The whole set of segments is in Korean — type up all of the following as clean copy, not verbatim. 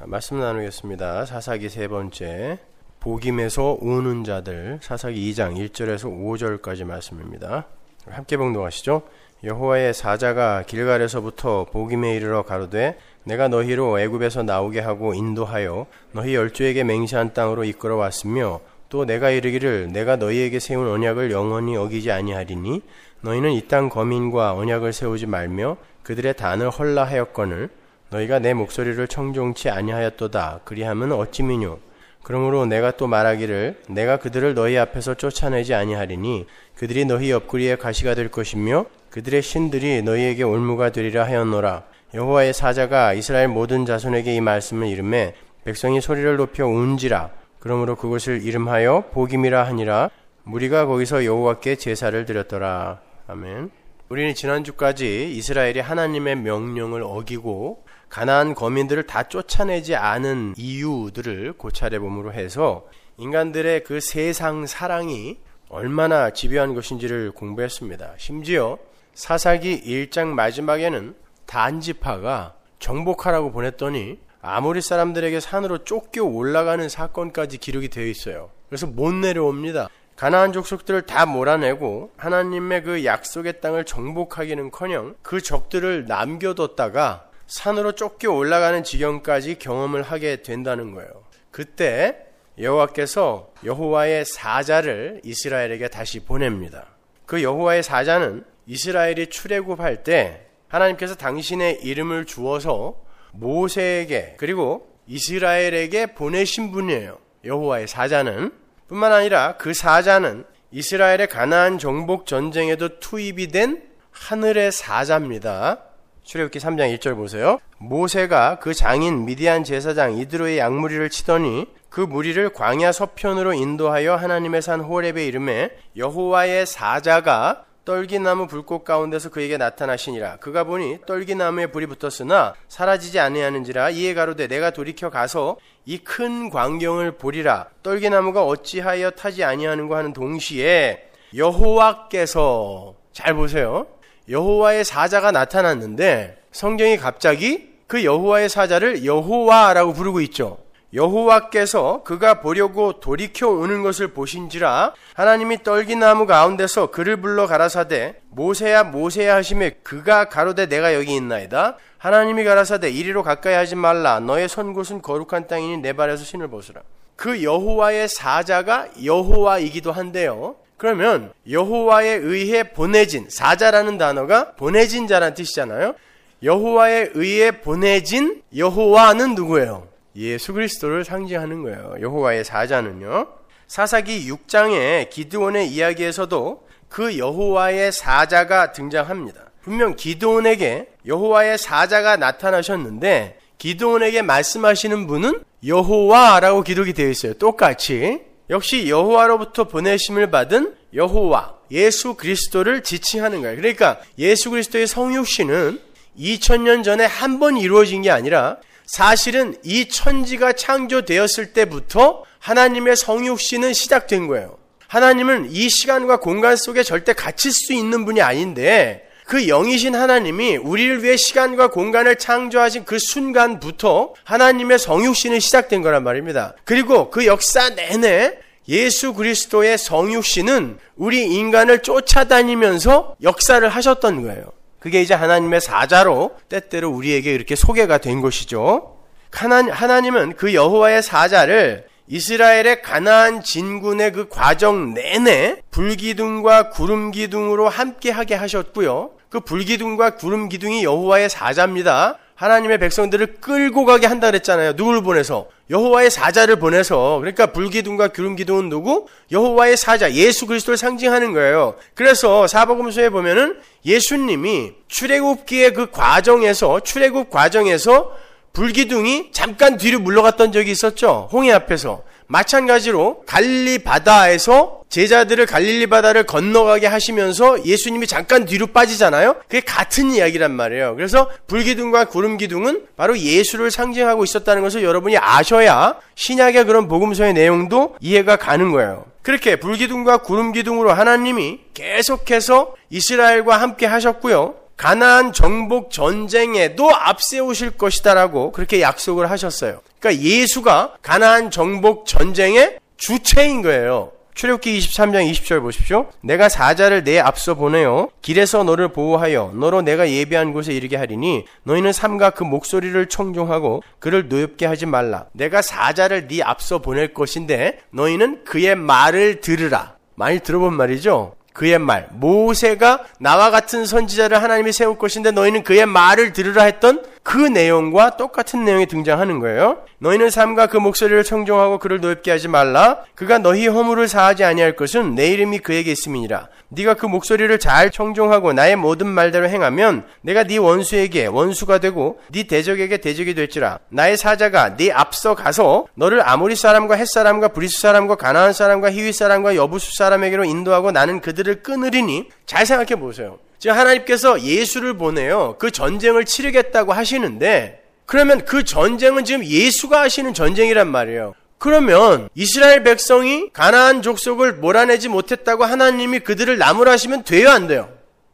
말씀 나누겠습니다. 사사기 세 번째, 복임에서 우는 자들, 사사기 2장 1절에서 5절까지 말씀입니다. 함께 봉독하시죠. 여호와의 사자가 길갈에서부터 복임에 이르러 가로되 내가 너희로 애굽에서 나오게 하고 인도하여 너희 열조에게 맹세한 땅으로 이끌어 왔으며 또 내가 이르기를 내가 너희에게 세운 언약을 영원히 어기지 아니하리니 너희는 이 땅 거민과 언약을 세우지 말며 그들의 단을 헐라하였거늘 너희가 내 목소리를 청종치 아니하였도다. 그리하면 어찌미뇨. 그러므로 내가 또 말하기를 내가 그들을 너희 앞에서 쫓아내지 아니하리니 그들이 너희 옆구리에 가시가 될 것이며 그들의 신들이 너희에게 올무가 되리라 하였노라. 여호와의 사자가 이스라엘 모든 자손에게 이 말씀을 이르매 백성이 소리를 높여 운지라. 그러므로 그곳을 이름하여 복임이라 하니라. 무리가 거기서 여호와께 제사를 드렸더라. 아멘. 우리는 지난주까지 이스라엘이 하나님의 명령을 어기고 가나안 거민들을 다 쫓아내지 않은 이유들을 고찰해봄으로 해서 인간들의 그 세상 사랑이 얼마나 집요한 것인지를 공부했습니다. 심지어 사사기 1장 마지막에는 단지파가 정복하라고 보냈더니 아모리 사람들에게 산으로 쫓겨 올라가는 사건까지 기록이 되어 있어요. 그래서 못 내려옵니다. 가나안 족속들을 다 몰아내고 하나님의 그 약속의 땅을 정복하기는커녕 그 적들을 남겨뒀다가 산으로 쫓겨 올라가는 지경까지 경험을 하게 된다는 거예요. 그때 여호와께서 여호와의 사자를 이스라엘에게 다시 보냅니다. 그 여호와의 사자는 이스라엘이 출애굽할 때 하나님께서 당신의 이름을 주어서 모세에게 그리고 이스라엘에게 보내신 분이에요. 여호와의 사자는 뿐만 아니라 그 사자는 이스라엘의 가나안 정복 전쟁에도 투입이 된 하늘의 사자입니다. 출애굽기 3장 1절 보세요. 모세가 그 장인 미디안 제사장 이드로의 양무리를 치더니 그 무리를 광야 서편으로 인도하여 하나님의 산 호렙에 이르매 여호와의 사자가 떨기나무 불꽃 가운데서 그에게 나타나시니라. 그가 보니 떨기나무에 불이 붙었으나 사라지지 아니하는지라. 이에 가로되 내가 돌이켜 가서 이 큰 광경을 보리라. 떨기나무가 어찌하여 타지 아니하는가 하는 동시에 여호와께서, 잘 보세요, 여호와의 사자가 나타났는데 성경이 갑자기 그 여호와의 사자를 여호와라고 부르고 있죠. 여호와께서 그가 보려고 돌이켜 오는 것을 보신지라. 하나님이 떨기나무 가운데서 그를 불러 가라사대 모세야 모세야 하시매 그가 가로되 내가 여기 있나이다. 하나님이 가라사대 이리로 가까이 하지 말라. 너의 선 곳은 거룩한 땅이니 내 발에서 신을 벗으라. 그 여호와의 사자가 여호와이기도 한데요. 그러면 여호와에 의해 보내진, 사자라는 단어가 보내진 자란 뜻이잖아요. 여호와에 의해 보내진 여호와는 누구예요? 예수 그리스도를 상징하는 거예요. 여호와의 사자는요. 사사기 6장의 기드온의 이야기에서도 그 여호와의 사자가 등장합니다. 분명 기드온에게 여호와의 사자가 나타나셨는데 기드온에게 말씀하시는 분은 여호와라고 기록이 되어 있어요. 똑같이. 역시 여호와로부터 보내심을 받은 여호와, 예수 그리스도를 지칭하는 거예요. 그러니까 예수 그리스도의 성육신은 2000년 전에 한 번 이루어진 게 아니라 사실은 이 천지가 창조되었을 때부터 하나님의 성육신은 시작된 거예요. 하나님은 이 시간과 공간 속에 절대 갇힐 수 있는 분이 아닌데 그 영이신 하나님이 우리를 위해 시간과 공간을 창조하신 그 순간부터 하나님의 성육신은 시작된 거란 말입니다. 그리고 그 역사 내내 예수 그리스도의 성육신은 우리 인간을 쫓아다니면서 역사를 하셨던 거예요. 그게 이제 하나님의 사자로 때때로 우리에게 이렇게 소개가 된 것이죠. 하나님은 그 여호와의 사자를 이스라엘의 가나안 진군의 그 과정 내내 불기둥과 구름기둥으로 함께하게 하셨고요. 그 불기둥과 구름기둥이 여호와의 사자입니다. 하나님의 백성들을 끌고 가게 한다 그랬잖아요. 누구를 보내서? 여호와의 사자를 보내서. 그러니까 불기둥과 구름기둥은 누구? 여호와의 사자, 예수 그리스도를 상징하는 거예요. 그래서 사복음서에 보면은 예수님이 출애굽기의 그 과정에서, 출애굽 과정에서 불기둥이 잠깐 뒤로 물러갔던 적이 있었죠. 홍해 앞에서. 마찬가지로 갈릴리 바다에서 제자들을 갈릴리 바다를 건너가게 하시면서 예수님이 잠깐 뒤로 빠지잖아요. 그게 같은 이야기란 말이에요. 그래서 불기둥과 구름기둥은 바로 예수를 상징하고 있었다는 것을 여러분이 아셔야 신약의 그런 복음서의 내용도 이해가 가는 거예요. 그렇게 불기둥과 구름기둥으로 하나님이 계속해서 이스라엘과 함께 하셨고요. 가나안 정복 전쟁에도 앞세우실 것이다라고 그렇게 약속을 하셨어요. 그러니까 예수가 가나안 정복 전쟁의 주체인 거예요. 출애굽기 23장 20절 보십시오. 내가 사자를 내 앞서 보내어 길에서 너를 보호하여 너로 내가 예비한 곳에 이르게 하리니 너희는 삼가 그 목소리를 청종하고 그를 노엽게 하지 말라. 내가 사자를 네 앞서 보낼 것인데 너희는 그의 말을 들으라. 많이 들어본 말이죠. 그의 말. 모세가 나와 같은 선지자를 하나님이 세울 것인데 너희는 그의 말을 들으라 했던 그 내용과 똑같은 내용이 등장하는 거예요. 너희는 삼가 그 목소리를 청종하고 그를 노엽게 하지 말라. 그가 너희 허물을 사하지 아니할 것은 내 이름이 그에게 있음이니라. 네가 그 목소리를 잘 청종하고 나의 모든 말대로 행하면 내가 네 원수에게 원수가 되고 네 대적에게 대적이 될지라. 나의 사자가 네 앞서 가서 너를 아모리 사람과 헷 사람과 브리스 사람과 가나안 사람과 히위 사람과 여부수 사람에게로 인도하고 나는 그들을 끊으리니. 잘 생각해 보세요. 지금 하나님께서 예수를 보내요. 그 전쟁을 치르겠다고 하시는데 그러면 그 전쟁은 지금 예수가 하시는 전쟁이란 말이에요. 그러면 이스라엘 백성이 가나안 족속을 몰아내지 못했다고 하나님이 그들을 나무라시면 돼요, 안 돼요?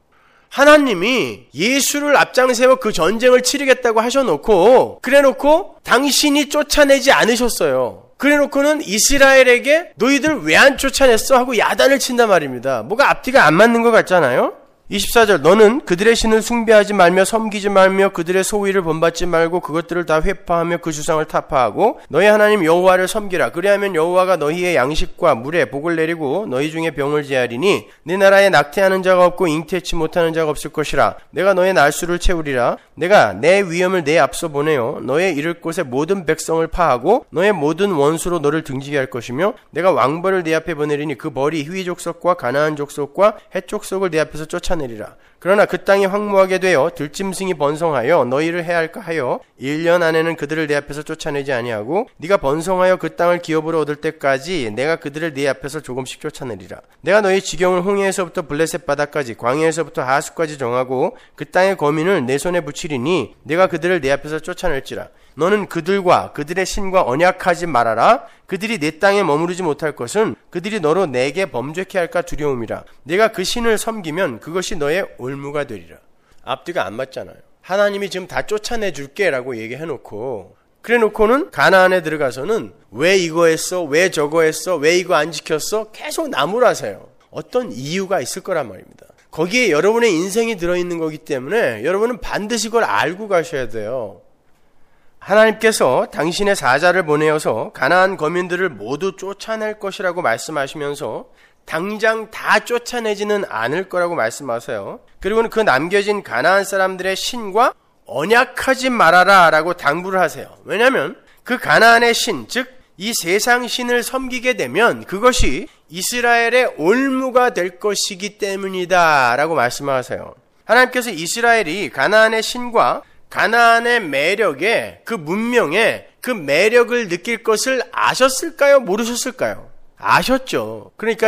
하나님이 예수를 앞장세워 그 전쟁을 치르겠다고 하셔놓고 그래놓고 당신이 쫓아내지 않으셨어요. 그래놓고는 이스라엘에게 너희들 왜 안 쫓아냈어? 하고 야단을 친단 말입니다. 뭐가 앞뒤가 안 맞는 것 같잖아요. 24절 너는 그들의 신을 숭배하지 말며 섬기지 말며 그들의 소위를 본받지 말고 그것들을 다 회파하며 그 주상을 타파하고 너희 하나님 여호와를 섬기라. 그리하면 여호와가 너희의 양식과 물에 복을 내리고 너희 중에 병을 제하리니 네 나라에 낙태하는 자가 없고 잉태치 못하는 자가 없을 것이라. 내가 너의 날수를 채우리라. 내가 내 위엄을 내 앞서 보내어 너의 이를 곳의 모든 백성을 파하고 너의 모든 원수로 너를 등지게 할 것이며 내가 왕벌을 네 앞에 보내리니 그 벌이 히위 족속과 가나안 족속과 헷 족속을 네 앞에서 쫓아내리라. 그러나 그 땅이 황무하게 되어 들짐승이 번성하여 너희를 해할까 하여 1년 안에는 그들을 내 앞에서 쫓아내지 아니하고 네가 번성하여 그 땅을 기업으로 얻을 때까지 내가 그들을 네 앞에서 조금씩 쫓아내리라. 내가 너희 지경을 홍해에서부터 블레셋 바다까지 광야에서부터 하수까지 정하고 그 땅의 거민을 내 손에 붙이리니 내가 그들을 내 앞에서 쫓아낼지라. 너는 그들과 그들의 신과 언약하지 말아라. 그들이 내 땅에 머무르지 못할 것은 그들이 너로 내게 범죄케 할까 두려움이라. 내가 그 신을 섬기면 그것이 너의 올무가 되리라. 앞뒤가 안 맞잖아요. 하나님이 지금 다 쫓아내줄게 라고 얘기해놓고 그래놓고는 가나안에 들어가서는 왜 이거 했어? 왜 저거 했어? 왜 이거 안 지켰어? 계속 나무라세요. 어떤 이유가 있을 거란 말입니다. 거기에 여러분의 인생이 들어있는 거기 때문에 여러분은 반드시 그걸 알고 가셔야 돼요. 하나님께서 당신의 사자를 보내어서 가나안 거민들을 모두 쫓아낼 것이라고 말씀하시면서 당장 다 쫓아내지는 않을 거라고 말씀하세요. 그리고는 그 남겨진 가나안 사람들의 신과 언약하지 말아라 라고 당부를 하세요. 왜냐하면 그 가나안의 신, 즉 이 세상 신을 섬기게 되면 그것이 이스라엘의 올무가 될 것이기 때문이다 라고 말씀하세요. 하나님께서 이스라엘이 가나안의 신과 가나안의 매력에 그 문명에 그 매력을 느낄 것을 아셨을까요? 모르셨을까요? 아셨죠. 그러니까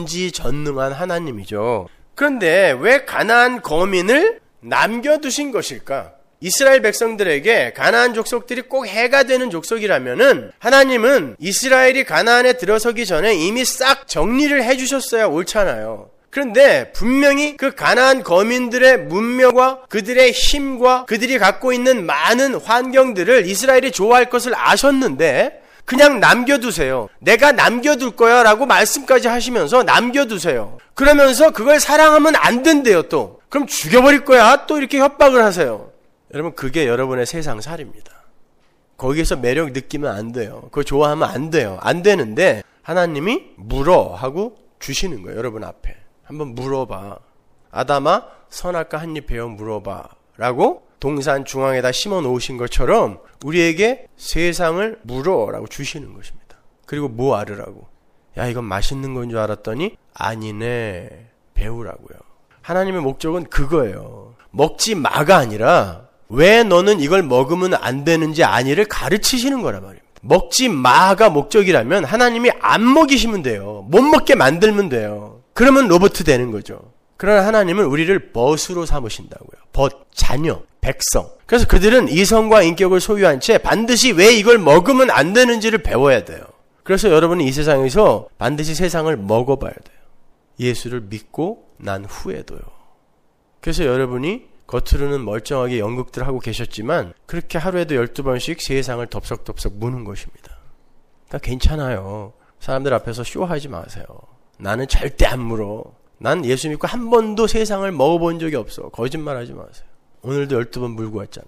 전지전능한 하나님이죠. 그런데 왜 가나안 거민을 남겨두신 것일까? 이스라엘 백성들에게 가나안 족속들이 꼭 해가 되는 족속이라면은 하나님은 이스라엘이 가나안에 들어서기 전에 이미 싹 정리를 해주셨어야 옳잖아요. 그런데 분명히 그 가나안 거민들의 문명과 그들의 힘과 그들이 갖고 있는 많은 환경들을 이스라엘이 좋아할 것을 아셨는데 그냥 남겨두세요. 내가 남겨둘 거야 라고 말씀까지 하시면서 남겨두세요. 그러면서 그걸 사랑하면 안 된대요 또. 그럼 죽여버릴 거야 또 이렇게 협박을 하세요. 여러분 그게 여러분의 세상살이입니다. 거기에서 매력 느끼면 안 돼요. 그거 좋아하면 안 돼요. 안 되는데 하나님이 물어 하고 주시는 거예요. 여러분 앞에. 한번 물어봐. 아담아 선악과 한 입 베어 물어봐 라고 동산 중앙에다 심어 놓으신 것처럼 우리에게 세상을 물어 라고 주시는 것입니다. 그리고 뭐 알으라고. 야 이건 맛있는 건 줄 알았더니 아니네 배우라고요. 하나님의 목적은 그거예요. 먹지 마가 아니라 왜 너는 이걸 먹으면 안 되는지 아니를 가르치시는 거란 말입니다. 먹지 마가 목적이라면 하나님이 안 먹이시면 돼요. 못 먹게 만들면 돼요. 그러면 로봇 되는 거죠. 그러나 하나님은 우리를 벗으로 삼으신다고요. 벗, 자녀, 백성. 그래서 그들은 이성과 인격을 소유한 채 반드시 왜 이걸 먹으면 안 되는지를 배워야 돼요. 그래서 여러분은 이 세상에서 반드시 세상을 먹어봐야 돼요. 예수를 믿고 난 후에도요. 그래서 여러분이 겉으로는 멀쩡하게 연극들 하고 계셨지만 그렇게 하루에도 12번씩 세상을 덥석덥석 무는 것입니다. 그러니까 괜찮아요. 사람들 앞에서 쇼하지 마세요. 나는 절대 안 물어. 난 예수 믿고 한 번도 세상을 먹어본 적이 없어. 거짓말하지 마세요. 오늘도 12번 물고 왔잖아.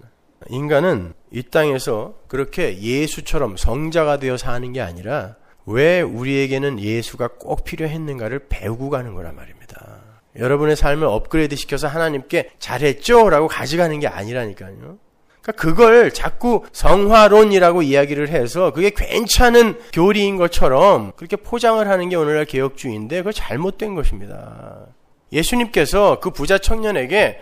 인간은 이 땅에서 그렇게 예수처럼 성자가 되어 사는 게 아니라 왜 우리에게는 예수가 꼭 필요했는가를 배우고 가는 거란 말입니다. 여러분의 삶을 업그레이드 시켜서 하나님께 잘했죠? 라고 가져가는 게 아니라니까요. 그러니까 그걸 자꾸 성화론이라고 이야기를 해서 그게 괜찮은 교리인 것처럼 그렇게 포장을 하는 게 오늘날 개혁주의인데 그거 잘못된 것입니다. 예수님께서 그 부자 청년에게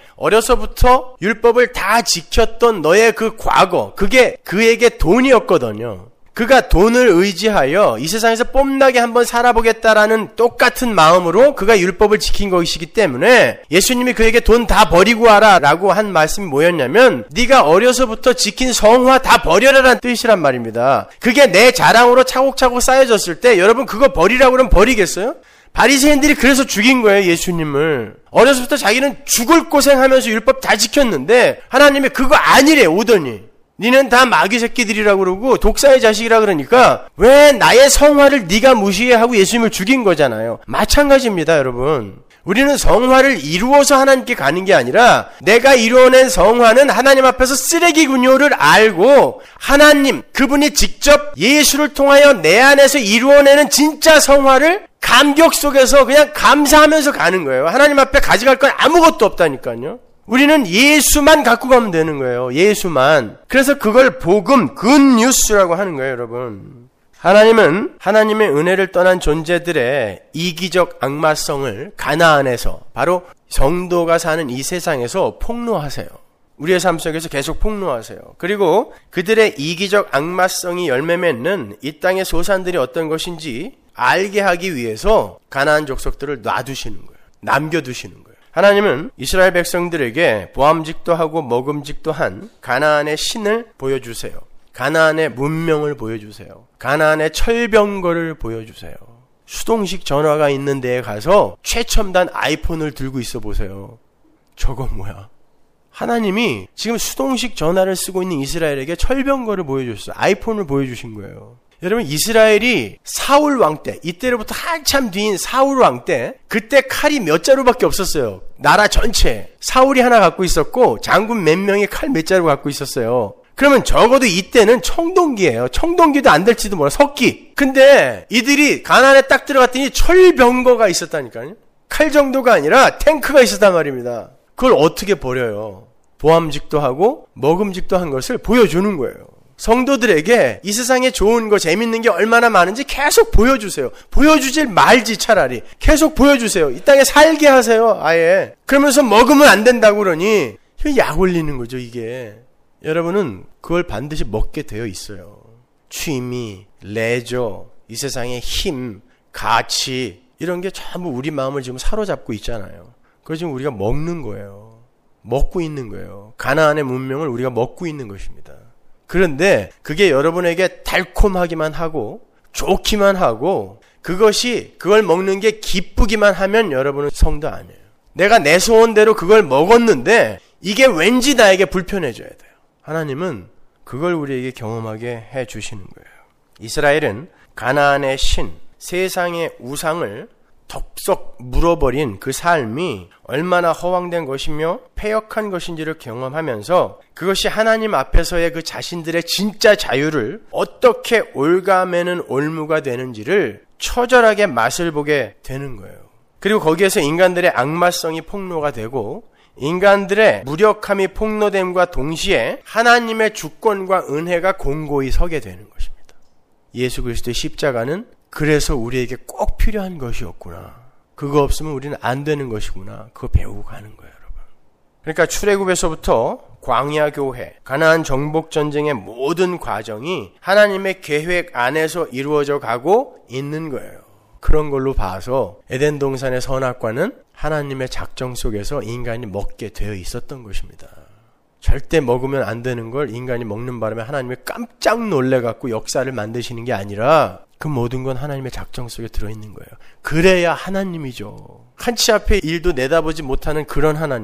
어려서부터 율법을 다 지켰던 너의 그 과거, 그게 그에게 돈이었거든요. 그가 돈을 의지하여 이 세상에서 뽐나게 한번 살아보겠다라는 똑같은 마음으로 그가 율법을 지킨 것이기 때문에 예수님이 그에게 돈 다 버리고 와라 라고 한 말씀이 뭐였냐면 네가 어려서부터 지킨 성화 다 버려라라는 뜻이란 말입니다. 그게 내 자랑으로 차곡차곡 쌓여졌을 때 여러분 그거 버리라고 그러면 버리겠어요? 바리새인들이 그래서 죽인 거예요, 예수님을. 어려서부터 자기는 죽을 고생하면서 율법 다 지켰는데 하나님이 그거 아니래 오더니 니는 다 마귀 새끼들이라고 그러고 독사의 자식이라 그러니까 왜 나의 성화를 네가 무시해 하고 예수님을 죽인 거잖아요. 마찬가지입니다, 여러분. 우리는 성화를 이루어서 하나님께 가는 게 아니라 내가 이루어낸 성화는 하나님 앞에서 쓰레기군요를 알고 하나님, 그분이 직접 예수를 통하여 내 안에서 이루어내는 진짜 성화를 감격 속에서 그냥 감사하면서 가는 거예요. 하나님 앞에 가져갈 건 아무것도 없다니까요. 우리는 예수만 갖고 가면 되는 거예요. 예수만. 그래서 그걸 복음, 굿뉴스라고 하는 거예요, 여러분. 하나님은 하나님의 은혜를 떠난 존재들의 이기적 악마성을 가나안에서, 바로 성도가 사는 이 세상에서 폭로하세요. 우리의 삶 속에서 계속 폭로하세요. 그리고 그들의 이기적 악마성이 열매 맺는 이 땅의 소산들이 어떤 것인지 알게 하기 위해서 가나안 족속들을 놔두시는 거예요. 남겨두시는 거예요. 하나님은 이스라엘 백성들에게 보암직도 하고 먹음직도 한 가나안의 신을 보여주세요. 가나안의 문명을 보여주세요. 가나안의 철병거를 보여주세요. 수동식 전화가 있는 데에 가서 최첨단 아이폰을 들고 있어 보세요. 저거 뭐야? 하나님이 지금 수동식 전화를 쓰고 있는 이스라엘에게 철병거를 보여줬어요. 아이폰을 보여주신 거예요. 여러분, 이스라엘이 사울 왕 때, 이때로부터 한참 뒤인 사울 왕 때, 그때 칼이 몇 자루밖에 없었어요. 나라 전체. 사울이 하나 갖고 있었고 장군 몇 명이 칼 몇 자루 갖고 있었어요. 그러면 적어도 이때는 청동기예요. 청동기도 안 될지도 몰라. 석기. 근데 이들이 가나안에 딱 들어갔더니 철병거가 있었다니까요. 칼 정도가 아니라 탱크가 있었단 말입니다. 그걸 어떻게 버려요? 보암직도 하고 먹음직도 한 것을 보여주는 거예요. 성도들에게 이 세상에 좋은 거, 재밌는 게 얼마나 많은지 계속 보여주세요. 보여주질 말지 차라리. 계속 보여주세요. 이 땅에 살게 하세요. 아예. 그러면서 먹으면 안 된다고 그러니 약 올리는 거죠, 이게. 여러분은 그걸 반드시 먹게 되어 있어요. 취미, 레저, 이 세상의 힘, 가치, 이런 게 전부 우리 마음을 지금 사로잡고 있잖아요. 그걸 지금 우리가 먹는 거예요. 먹고 있는 거예요. 가나안의 문명을 우리가 먹고 있는 것입니다. 그런데 그게 여러분에게 달콤하기만 하고 좋기만 하고 그걸 먹는 게 기쁘기만 하면 여러분은 성도 아니에요. 내가 내 소원대로 그걸 먹었는데 이게 왠지 나에게 불편해져야 돼요. 하나님은 그걸 우리에게 경험하게 해주시는 거예요. 이스라엘은 가나안의 신, 세상의 우상을 덥석 물어버린 그 삶이 얼마나 허황된 것이며 패역한 것인지를 경험하면서 그것이 하나님 앞에서의 그 자신들의 진짜 자유를 어떻게 올가매는 올무가 되는지를 처절하게 맛을 보게 되는 거예요. 그리고 거기에서 인간들의 악마성이 폭로가 되고 인간들의 무력함이 폭로됨과 동시에 하나님의 주권과 은혜가 공고히 서게 되는 것입니다. 예수 그리스도의 십자가는 그래서 우리에게 꼭 필요한 것이었구나. 그거 없으면 우리는 안 되는 것이구나. 그거 배우고 가는 거예요, 여러분. 그러니까 출애굽에서부터 광야 교회, 가나안 정복 전쟁의 모든 과정이 하나님의 계획 안에서 이루어져 가고 있는 거예요. 그런 걸로 봐서 에덴 동산의 선악과는 하나님의 작정 속에서 인간이 먹게 되어 있었던 것입니다. 절대 먹으면 안 되는 걸 인간이 먹는 바람에 하나님이 깜짝 놀래갖고 역사를 만드시는 게 아니라 그 모든 건 하나님의 작정 속에 들어있는 거예요. 그래야 하나님이죠. 한치 앞에 일도 내다보지 못하는 그런 하나님.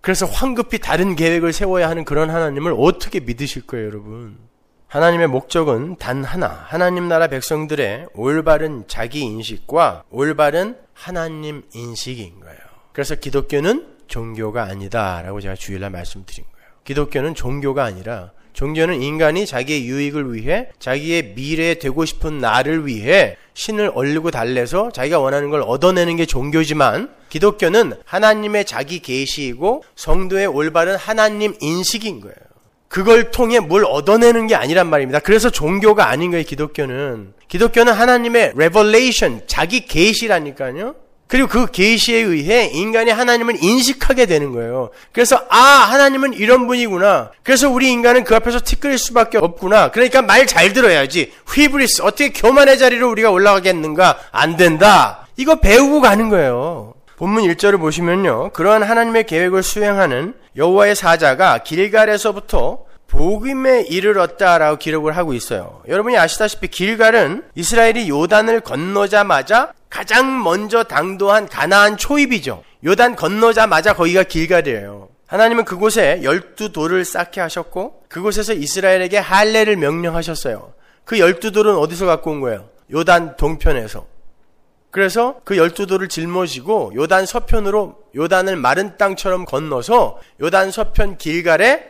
그래서 황급히 다른 계획을 세워야 하는 그런 하나님을 어떻게 믿으실 거예요, 여러분? 하나님의 목적은 단 하나, 하나님 나라 백성들의 올바른 자기 인식과 올바른 하나님 인식인 거예요. 그래서 기독교는 종교가 아니다라고 제가 주일날 말씀드린 거예요. 기독교는 종교가 아니라 종교는 인간이 자기의 유익을 위해 자기의 미래에 되고 싶은 나를 위해 신을 얼리고 달래서 자기가 원하는 걸 얻어내는 게 종교지만 기독교는 하나님의 자기 계시이고 성도의 올바른 하나님 인식인 거예요. 그걸 통해 뭘 얻어내는 게 아니란 말입니다. 그래서 종교가 아닌 거예요, 기독교는. 기독교는 하나님의 revelation, 자기 계시라니까요. 그리고 그 계시에 의해 인간이 하나님을 인식하게 되는 거예요. 그래서 하나님은 이런 분이구나. 그래서 우리 인간은 그 앞에서 티끌일 수밖에 없구나. 그러니까 말 잘 들어야지. 휘브리스, 어떻게 교만의 자리로 우리가 올라가겠는가? 안 된다. 이거 배우고 가는 거예요. 본문 1절을 보시면요, 그러한 하나님의 계획을 수행하는 여호와의 사자가 길갈에서부터 복임에 이르렀다라고 기록을 하고 있어요. 여러분이 아시다시피 길갈은 이스라엘이 요단을 건너자마자 가장 먼저 당도한 가나안 초입이죠. 요단 건너자마자 거기가 길갈이에요. 하나님은 그곳에 12돌을 쌓게 하셨고 그곳에서 이스라엘에게 할례를 명령하셨어요. 그 12돌은 어디서 갖고 온 거예요? 요단 동편에서. 그래서 그 12돌을 짊어지고 요단 서편으로 요단을 마른 땅처럼 건너서 요단 서편 길갈에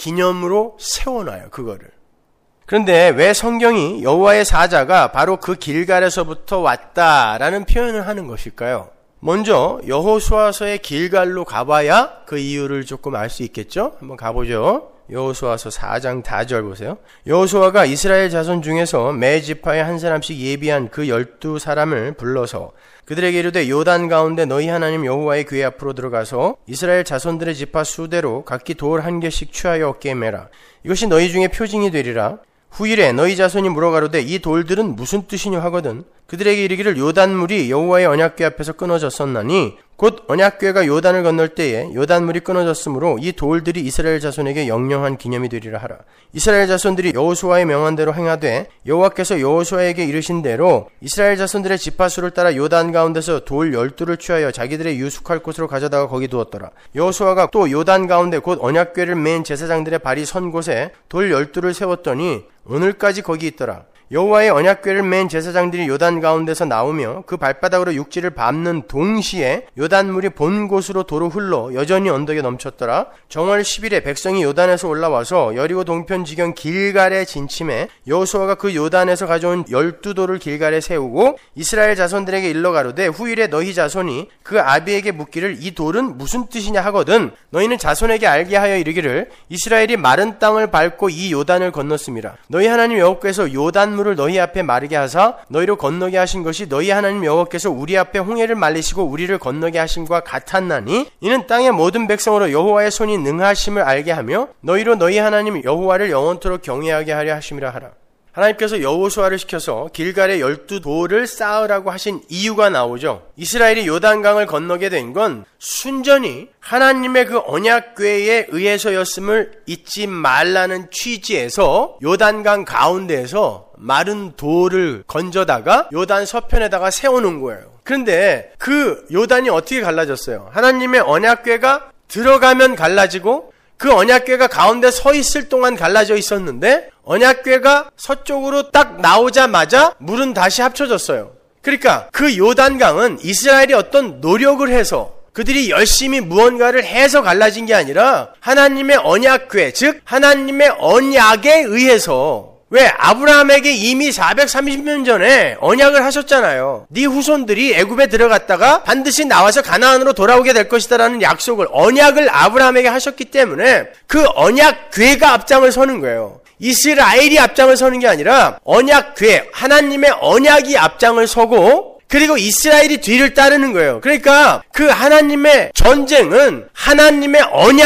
기념으로 세워놔요, 그거를. 그런데 왜 성경이 여호와의 사자가 바로 그 길갈에서부터 왔다라는 표현을 하는 것일까요? 먼저 여호수아서의 길갈로 가봐야 그 이유를 조금 알 수 있겠죠? 한번 가보죠. 여호수아서 4장 4절 보세요. 여호수아가 이스라엘 자손 중에서 매 지파에 한 사람씩 예비한 그 12사람을 불러서 그들에게 이르되 요단 가운데 너희 하나님 여호와의 궤 앞으로 들어가서 이스라엘 자손들의 지파 수대로 각기 돌 한 개씩 취하여 어깨에 매라. 이것이 너희 중에 표징이 되리라. 후일에 너희 자손이 물어가로되 이 돌들은 무슨 뜻이냐 하거든 그들에게 이르기를 요단물이 여호와의 언약궤 앞에서 끊어졌었나니 곧 언약궤가 요단을 건널 때에 요단물이 끊어졌으므로 이 돌들이 이스라엘 자손에게 영영한 기념이 되리라 하라. 이스라엘 자손들이 여호수아의 명한 대로 행하되 여호와께서 여호수아에게 이르신 대로 이스라엘 자손들의 지파수를 따라 요단 가운데서 돌 12를 취하여 자기들의 유숙할 곳으로 가져다가 거기 두었더라. 여호수아가 또 요단 가운데 곧 언약궤를 맨 제사장들의 발이 선 곳에 돌 12를 세웠더니 오늘까지 거기 있더라. 여호와의 언약궤를 맨 제사장들이 요단 가운데서 나오며 그 발바닥으로 육지를 밟는 동시에 요단물이 본 곳으로 도로 흘러 여전히 언덕에 넘쳤더라. 정월 10일에 백성이 요단에서 올라와서 여리고 동편 지경 길갈에 진침해 여호수아가 그 요단에서 가져온 12돌을 길갈에 세우고 이스라엘 자손들에게 일러 가로되 후일에 너희 자손이 그 아비에게 묻기를 이 돌은 무슨 뜻이냐 하거든 너희는 자손에게 알게 하여 이르기를 이스라엘이 마른 땅을 밟고 이 요단을 건넜음이라. 너희 하나님 여호와께서 요단물을 너희 앞에 마르게 하사 너희로 건너게 하신 것이 너희 하나님 여호와께서 우리 앞에 홍해를 말리시고 우리를 건너게 하심과 같았나니 이는 땅의 모든 백성으로 여호와의 손이 능하심을 알게 하며 너희로 너희 하나님 여호와를 영원토록 경외하게 하려 하심이라 하라. 하나님께서 여호수아를 시켜서 길갈에 12돌을 쌓으라고 하신 이유가 나오죠. 이스라엘이 요단강을 건너게 된 건 순전히 하나님의 그 언약궤에 의해서였음을 잊지 말라는 취지에서 요단강 가운데에서 마른 돌을 건져다가 요단 서편에다가 세워놓은 거예요. 그런데 그 요단이 어떻게 갈라졌어요? 하나님의 언약궤가 들어가면 갈라지고 그 언약궤가 가운데 서 있을 동안 갈라져 있었는데 언약궤가 서쪽으로 딱 나오자마자 물은 다시 합쳐졌어요. 그러니까 그 요단강은 이스라엘이 어떤 노력을 해서 그들이 열심히 무언가를 해서 갈라진 게 아니라 하나님의 언약궤, 즉 하나님의 언약에 의해서 왜? 아브라함에게 이미 430년 전에 언약을 하셨잖아요. 네 후손들이 애굽에 들어갔다가 반드시 나와서 가나안으로 돌아오게 될 것이다라는 약속을 언약을 아브라함에게 하셨기 때문에 그 언약궤가 앞장을 서는 거예요. 이스라엘이 앞장을 서는 게 아니라 언약궤, 하나님의 언약이 앞장을 서고 그리고 이스라엘이 뒤를 따르는 거예요. 그러니까 그 하나님의 전쟁은 하나님의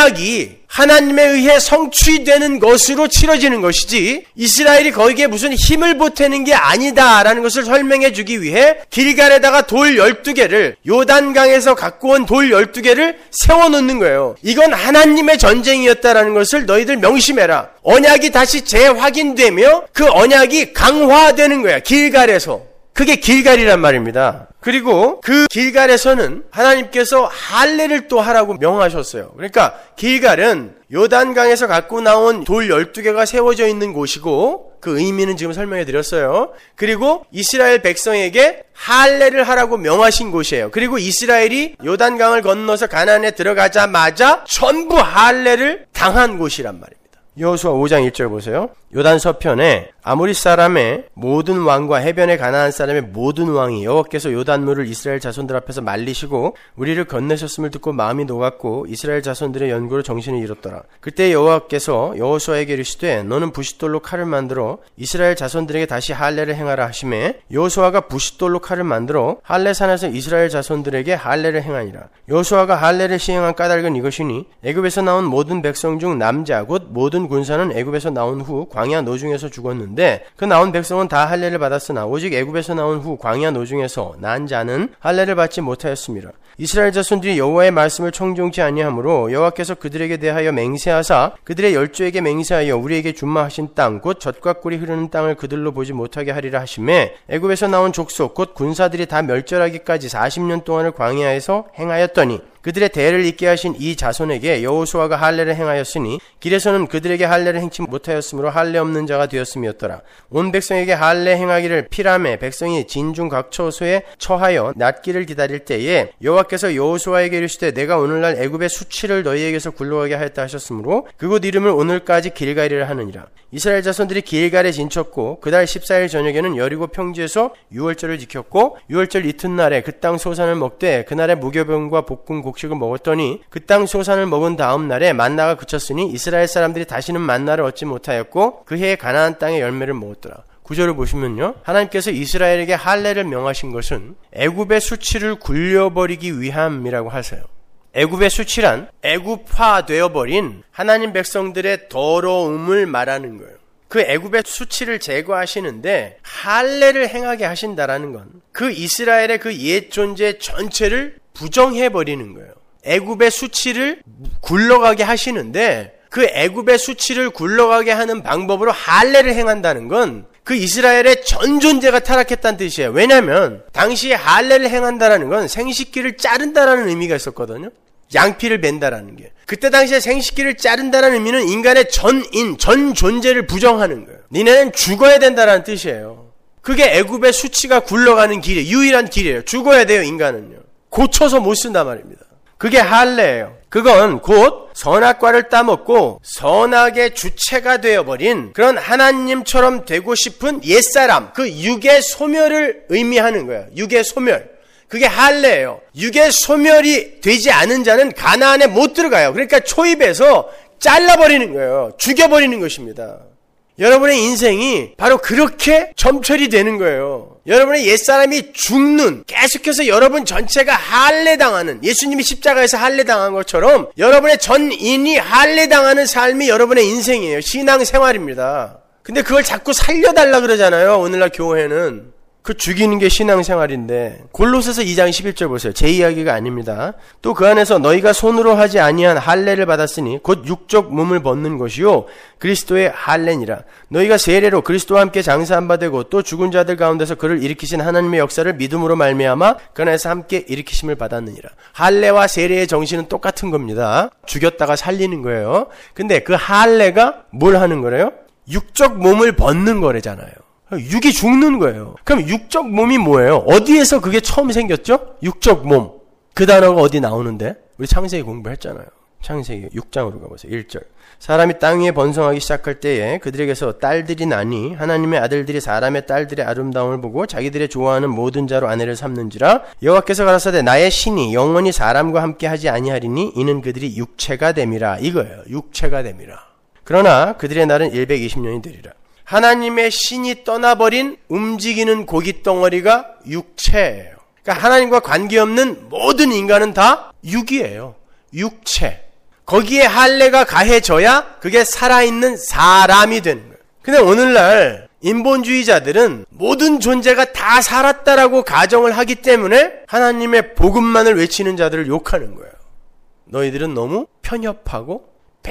언약이 하나님에 의해 성취되는 것으로 치러지는 것이지 이스라엘이 거기에 무슨 힘을 보태는 게 아니다라는 것을 설명해 주기 위해 길갈에다가 돌 12개를 요단강에서 갖고 온 돌 12개를 세워놓는 거예요. 이건 하나님의 전쟁이었다라는 것을 너희들 명심해라. 언약이 다시 재확인되며 그 언약이 강화되는 거야. 길갈에서. 그게 길갈이란 말입니다. 그리고 그 길갈에서는 하나님께서 할례를 또 하라고 명하셨어요. 그러니까 길갈은 요단강에서 갖고 나온 돌 12개가 세워져 있는 곳이고 그 의미는 지금 설명해 드렸어요. 그리고 이스라엘 백성에게 할례를 하라고 명하신 곳이에요. 그리고 이스라엘이 요단강을 건너서 가나안에 들어가자마자 전부 할례를 당한 곳이란 말이에요. 여호수아 5장 1절 보세요. 요단 서편에 아모리 사람의 모든 왕과 해변의 가나안 사람의 모든 왕이 여호와께서 요단물을 이스라엘 자손들 앞에서 말리시고 우리를 건네셨음을 듣고 마음이 녹았고 이스라엘 자손들의 연고로 정신을 잃었더라. 그때 여호와께서 여호수아에게 이르시되 너는 부싯돌로 칼을 만들어 이스라엘 자손들에게 다시 할례를 행하라 하시매 여호수아가 부싯돌로 칼을 만들어 할례산에서 이스라엘 자손들에게 할례를 행하니라. 여호수아가 할례를 시행한 까닭은 이것이니 애굽에서 나온 모든 백성 중 남자 곧 모든 군사는 애굽에서 나온 후 광야 노중에서 죽었는데 그 나온 백성은 다 할례를 받았으나 오직 애굽에서 나온 후 광야 노중에서 난 자는 할례를 받지 못하였습니다. 이스라엘 자손들이 여호와의 말씀을 청종치 아니하므로 여호와께서 그들에게 대하여 맹세하사 그들의 열조에게 맹세하여 우리에게 준마하신 땅 곧 젖과 꿀이 흐르는 땅을 그들로 보지 못하게 하리라 하시매 애굽에서 나온 족속 곧 군사들이 다 멸절하기까지 40년 동안을 광야에서 행하였더니 그들의 대를 잇게 하신 이 자손에게 여호수아가 할례를 행하였으니 길에서는 그들에게 할례를 행치 못하였으므로 할례 없는 자가 되었음이었더라. 온 백성에게 할례 행하기를 피라매 백성이 진중 각 처소에 처하여 낫기를 기다릴 때에 여호와께서 여호수아에게 이르시되 내가 오늘날 애굽의 수치를 너희에게서 굴러가게 하였다 하셨으므로 그곳 이름을 오늘까지 길갈이라 하느니라. 이스라엘 자손들이 길갈에 진쳤고 그달 14일 저녁에는 여리고 평지에서 유월절을 지켰고 유월절 이튿날에 그 땅 소산을 먹되 그날에 무교병과 볶은 곡식을 먹었더니 그 땅 소산을 먹은 다음 날에 만나가 그쳤으니 이스라엘 사람들이 다시는 만나를 얻지 못하였고 그 해에 가나안 땅의 열매를 먹었더라. 9절을 보시면요. 하나님께서 이스라엘에게 할례를 명하신 것은 애굽의 수치를 굴려버리기 위함이라고 하세요. 애굽의 수치란 애굽화 되어버린 하나님 백성들의 더러움을 말하는 거예요. 그 애굽의 수치를 제거하시는데 할례를 행하게 하신다라는 건 그 이스라엘의 그 옛 존재 전체를 부정해버리는 거예요. 애굽의 수치를 굴러가게 하시는데 그 애굽의 수치를 굴러가게 하는 방법으로 할례를 행한다는 건 그 이스라엘의 전 존재가 타락했다는 뜻이에요. 왜냐하면 당시에 할례를 행한다라는 건 생식기를 자른다라는 의미가 있었거든요. 양피를 벤다라는 게. 그때 당시에 생식기를 자른다라는 의미는 인간의 전 존재를 부정하는 거예요. 니네는 죽어야 된다라는 뜻이에요. 그게 애굽의 수치가 굴러가는 길이에요. 유일한 길이에요. 죽어야 돼요, 인간은요. 고쳐서 못 쓴단 말입니다. 그게 할례예요. 그건 곧 선악과를 따먹고 선악의 주체가 되어버린 그런 하나님처럼 되고 싶은 옛사람, 그 육의 소멸을 의미하는 거예요. 육의 소멸. 그게 할례예요. 육의 소멸이 되지 않은 자는 가나안에 못 들어가요. 그러니까 초입에서 잘라버리는 거예요. 죽여버리는 것입니다. 여러분의 인생이 바로 그렇게 점철이 되는 거예요. 여러분의 옛사람이 죽는, 계속해서 여러분 전체가 할례당하는, 예수님이 십자가에서 할례당한 것처럼 여러분의 전인이 할례당하는 삶이 여러분의 인생이에요. 신앙생활입니다. 근데 그걸 자꾸 살려달라 그러잖아요. 오늘날 교회는. 그 죽이는 게 신앙생활인데 골로새서 2장 11절 보세요. 제 이야기가 아닙니다. 또 그 안에서 너희가 손으로 하지 아니한 할례를 받았으니 곧 육적 몸을 벗는 것이요 그리스도의 할례니라. 너희가 세례로 그리스도와 함께 장사한 바 되고 또 죽은 자들 가운데서 그를 일으키신 하나님의 역사를 믿음으로 말미암아 그 안에서 함께 일으키심을 받았느니라. 할례와 세례의 정신은 똑같은 겁니다. 죽였다가 살리는 거예요. 근데 그 할례가 뭘 하는 거래요? 육적 몸을 벗는 거래잖아요. 육이 죽는 거예요. 그럼 육적 몸이 뭐예요? 어디에서 그게 처음 생겼죠? 육적 몸. 그 단어가 어디 나오는데? 우리 창세기 공부했잖아요. 창세기 6장으로 가보세요. 1절. 사람이 땅 위에 번성하기 시작할 때에 그들에게서 딸들이 나니 하나님의 아들들이 사람의 딸들의 아름다움을 보고 자기들의 좋아하는 모든 자로 아내를 삼는지라. 여호와께서 가라사대 나의 신이 영원히 사람과 함께 하지 아니하리니 이는 그들이 육체가 됨이라. 이거예요. 육체가 됨이라. 그러나 그들의 날은 120년이 되리라. 하나님의 신이 떠나버린 움직이는 고깃덩어리가 육체예요. 그러니까 하나님과 관계없는 모든 인간은 다 육이에요. 육체. 거기에 할례가 가해져야 그게 살아있는 사람이 되는 거예요. 근데 오늘날 인본주의자들은 모든 존재가 다 살았다라고 가정을 하기 때문에 하나님의 복음만을 외치는 자들을 욕하는 거예요. 너희들은 너무 편협하고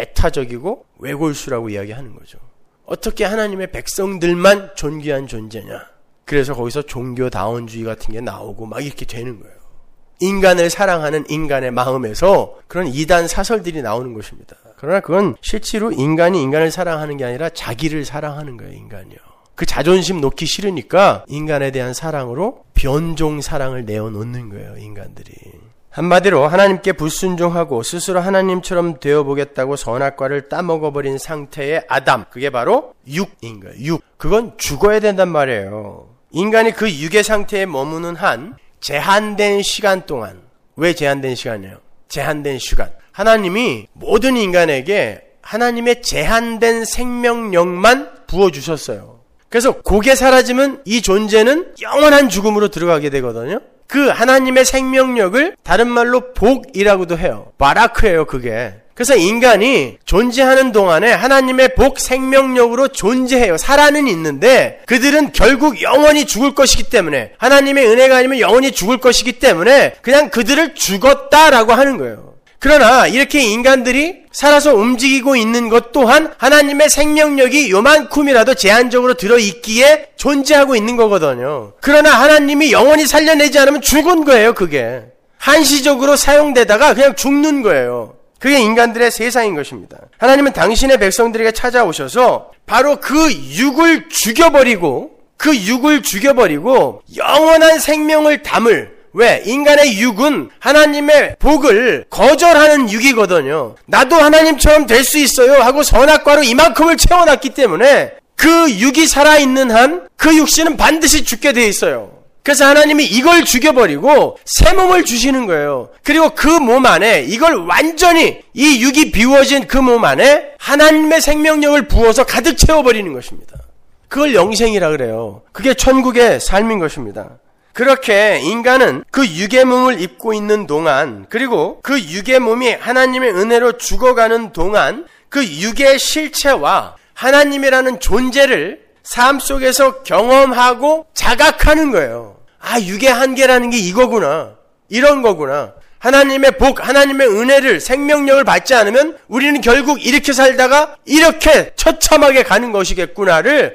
배타적이고 외골수라고 이야기하는 거죠. 어떻게 하나님의 백성들만 존귀한 존재냐? 그래서 거기서 종교다원주의 같은 게 나오고 막 이렇게 되는 거예요. 인간을 사랑하는 인간의 마음에서 그런 이단 사설들이 나오는 것입니다. 그러나 그건 실제로 인간이 인간을 사랑하는 게 아니라 자기를 사랑하는 거예요, 인간이요. 그 자존심 놓기 싫으니까 인간에 대한 사랑으로 변종 사랑을 내어놓는 거예요, 인간들이. 한마디로 하나님께 불순종하고 스스로 하나님처럼 되어보겠다고 선악과를 따먹어버린 상태의 아담, 그게 바로 육인 거예요. 육. 그건 죽어야 된단 말이에요. 인간이 그 육의 상태에 머무는 한 제한된 시간 동안. 왜 제한된 시간이에요? 제한된 시간. 하나님이 모든 인간에게 하나님의 제한된 생명력만 부어주셨어요. 그래서 그게 사라지면 이 존재는 영원한 죽음으로 들어가게 되거든요. 그 하나님의 생명력을 다른 말로 복이라고도 해요. 바라크예요, 그게. 그래서 인간이 존재하는 동안에 하나님의 복 생명력으로 존재해요. 살아는 있는데 그들은 결국 영원히 죽을 것이기 때문에, 하나님의 은혜가 아니면 영원히 죽을 것이기 때문에 그냥 그들을 죽었다라고 하는 거예요. 그러나 이렇게 인간들이 살아서 움직이고 있는 것 또한 하나님의 생명력이 요만큼이라도 제한적으로 들어있기에 존재하고 있는 거거든요. 그러나 하나님이 영원히 살려내지 않으면 죽은 거예요, 그게. 한시적으로 사용되다가 그냥 죽는 거예요. 그게 인간들의 세상인 것입니다. 하나님은 당신의 백성들에게 찾아오셔서 바로 그 육을 죽여버리고 영원한 생명을 담을, 왜? 인간의 육은 하나님의 복을 거절하는 육이거든요. 나도 하나님처럼 될 수 있어요 하고 선악과로 이만큼을 채워놨기 때문에 그 육이 살아있는 한 그 육신은 반드시 죽게 돼 있어요. 그래서 하나님이 이걸 죽여버리고 새 몸을 주시는 거예요. 그리고 그 몸 안에 이걸 완전히, 이 육이 비워진 그 몸 안에 하나님의 생명력을 부어서 가득 채워버리는 것입니다. 그걸 영생이라 그래요. 그게 천국의 삶인 것입니다. 그렇게 인간은 그 육의 몸을 입고 있는 동안, 그리고 그 육의 몸이 하나님의 은혜로 죽어가는 동안 그 육의 실체와 하나님이라는 존재를 삶 속에서 경험하고 자각하는 거예요. 아, 육의 한계라는 게 이거구나. 이런 거구나. 하나님의 복, 하나님의 은혜를, 생명력을 받지 않으면 우리는 결국 이렇게 살다가 이렇게 처참하게 가는 것이겠구나를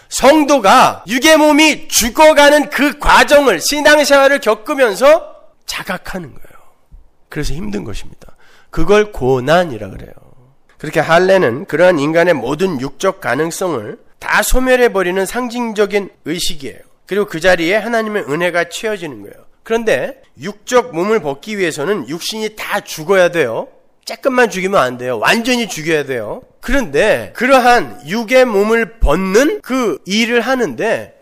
성도가 육의 몸이 죽어가는 그 과정을, 신앙생활을 겪으면서 자각하는 거예요. 그래서 힘든 것입니다. 그걸 고난이라 그래요. 그렇게 할례는 그러한 인간의 모든 육적 가능성을 다 소멸해버리는 상징적인 의식이에요. 그리고 그 자리에 하나님의 은혜가 채워지는 거예요. 그런데 육적 몸을 벗기 위해서는 육신이 다 죽어야 돼요. 조금만 죽이면 안 돼요. 완전히 죽여야 돼요. 그런데 그러한 육의 몸을 벗는 그 일을 하는데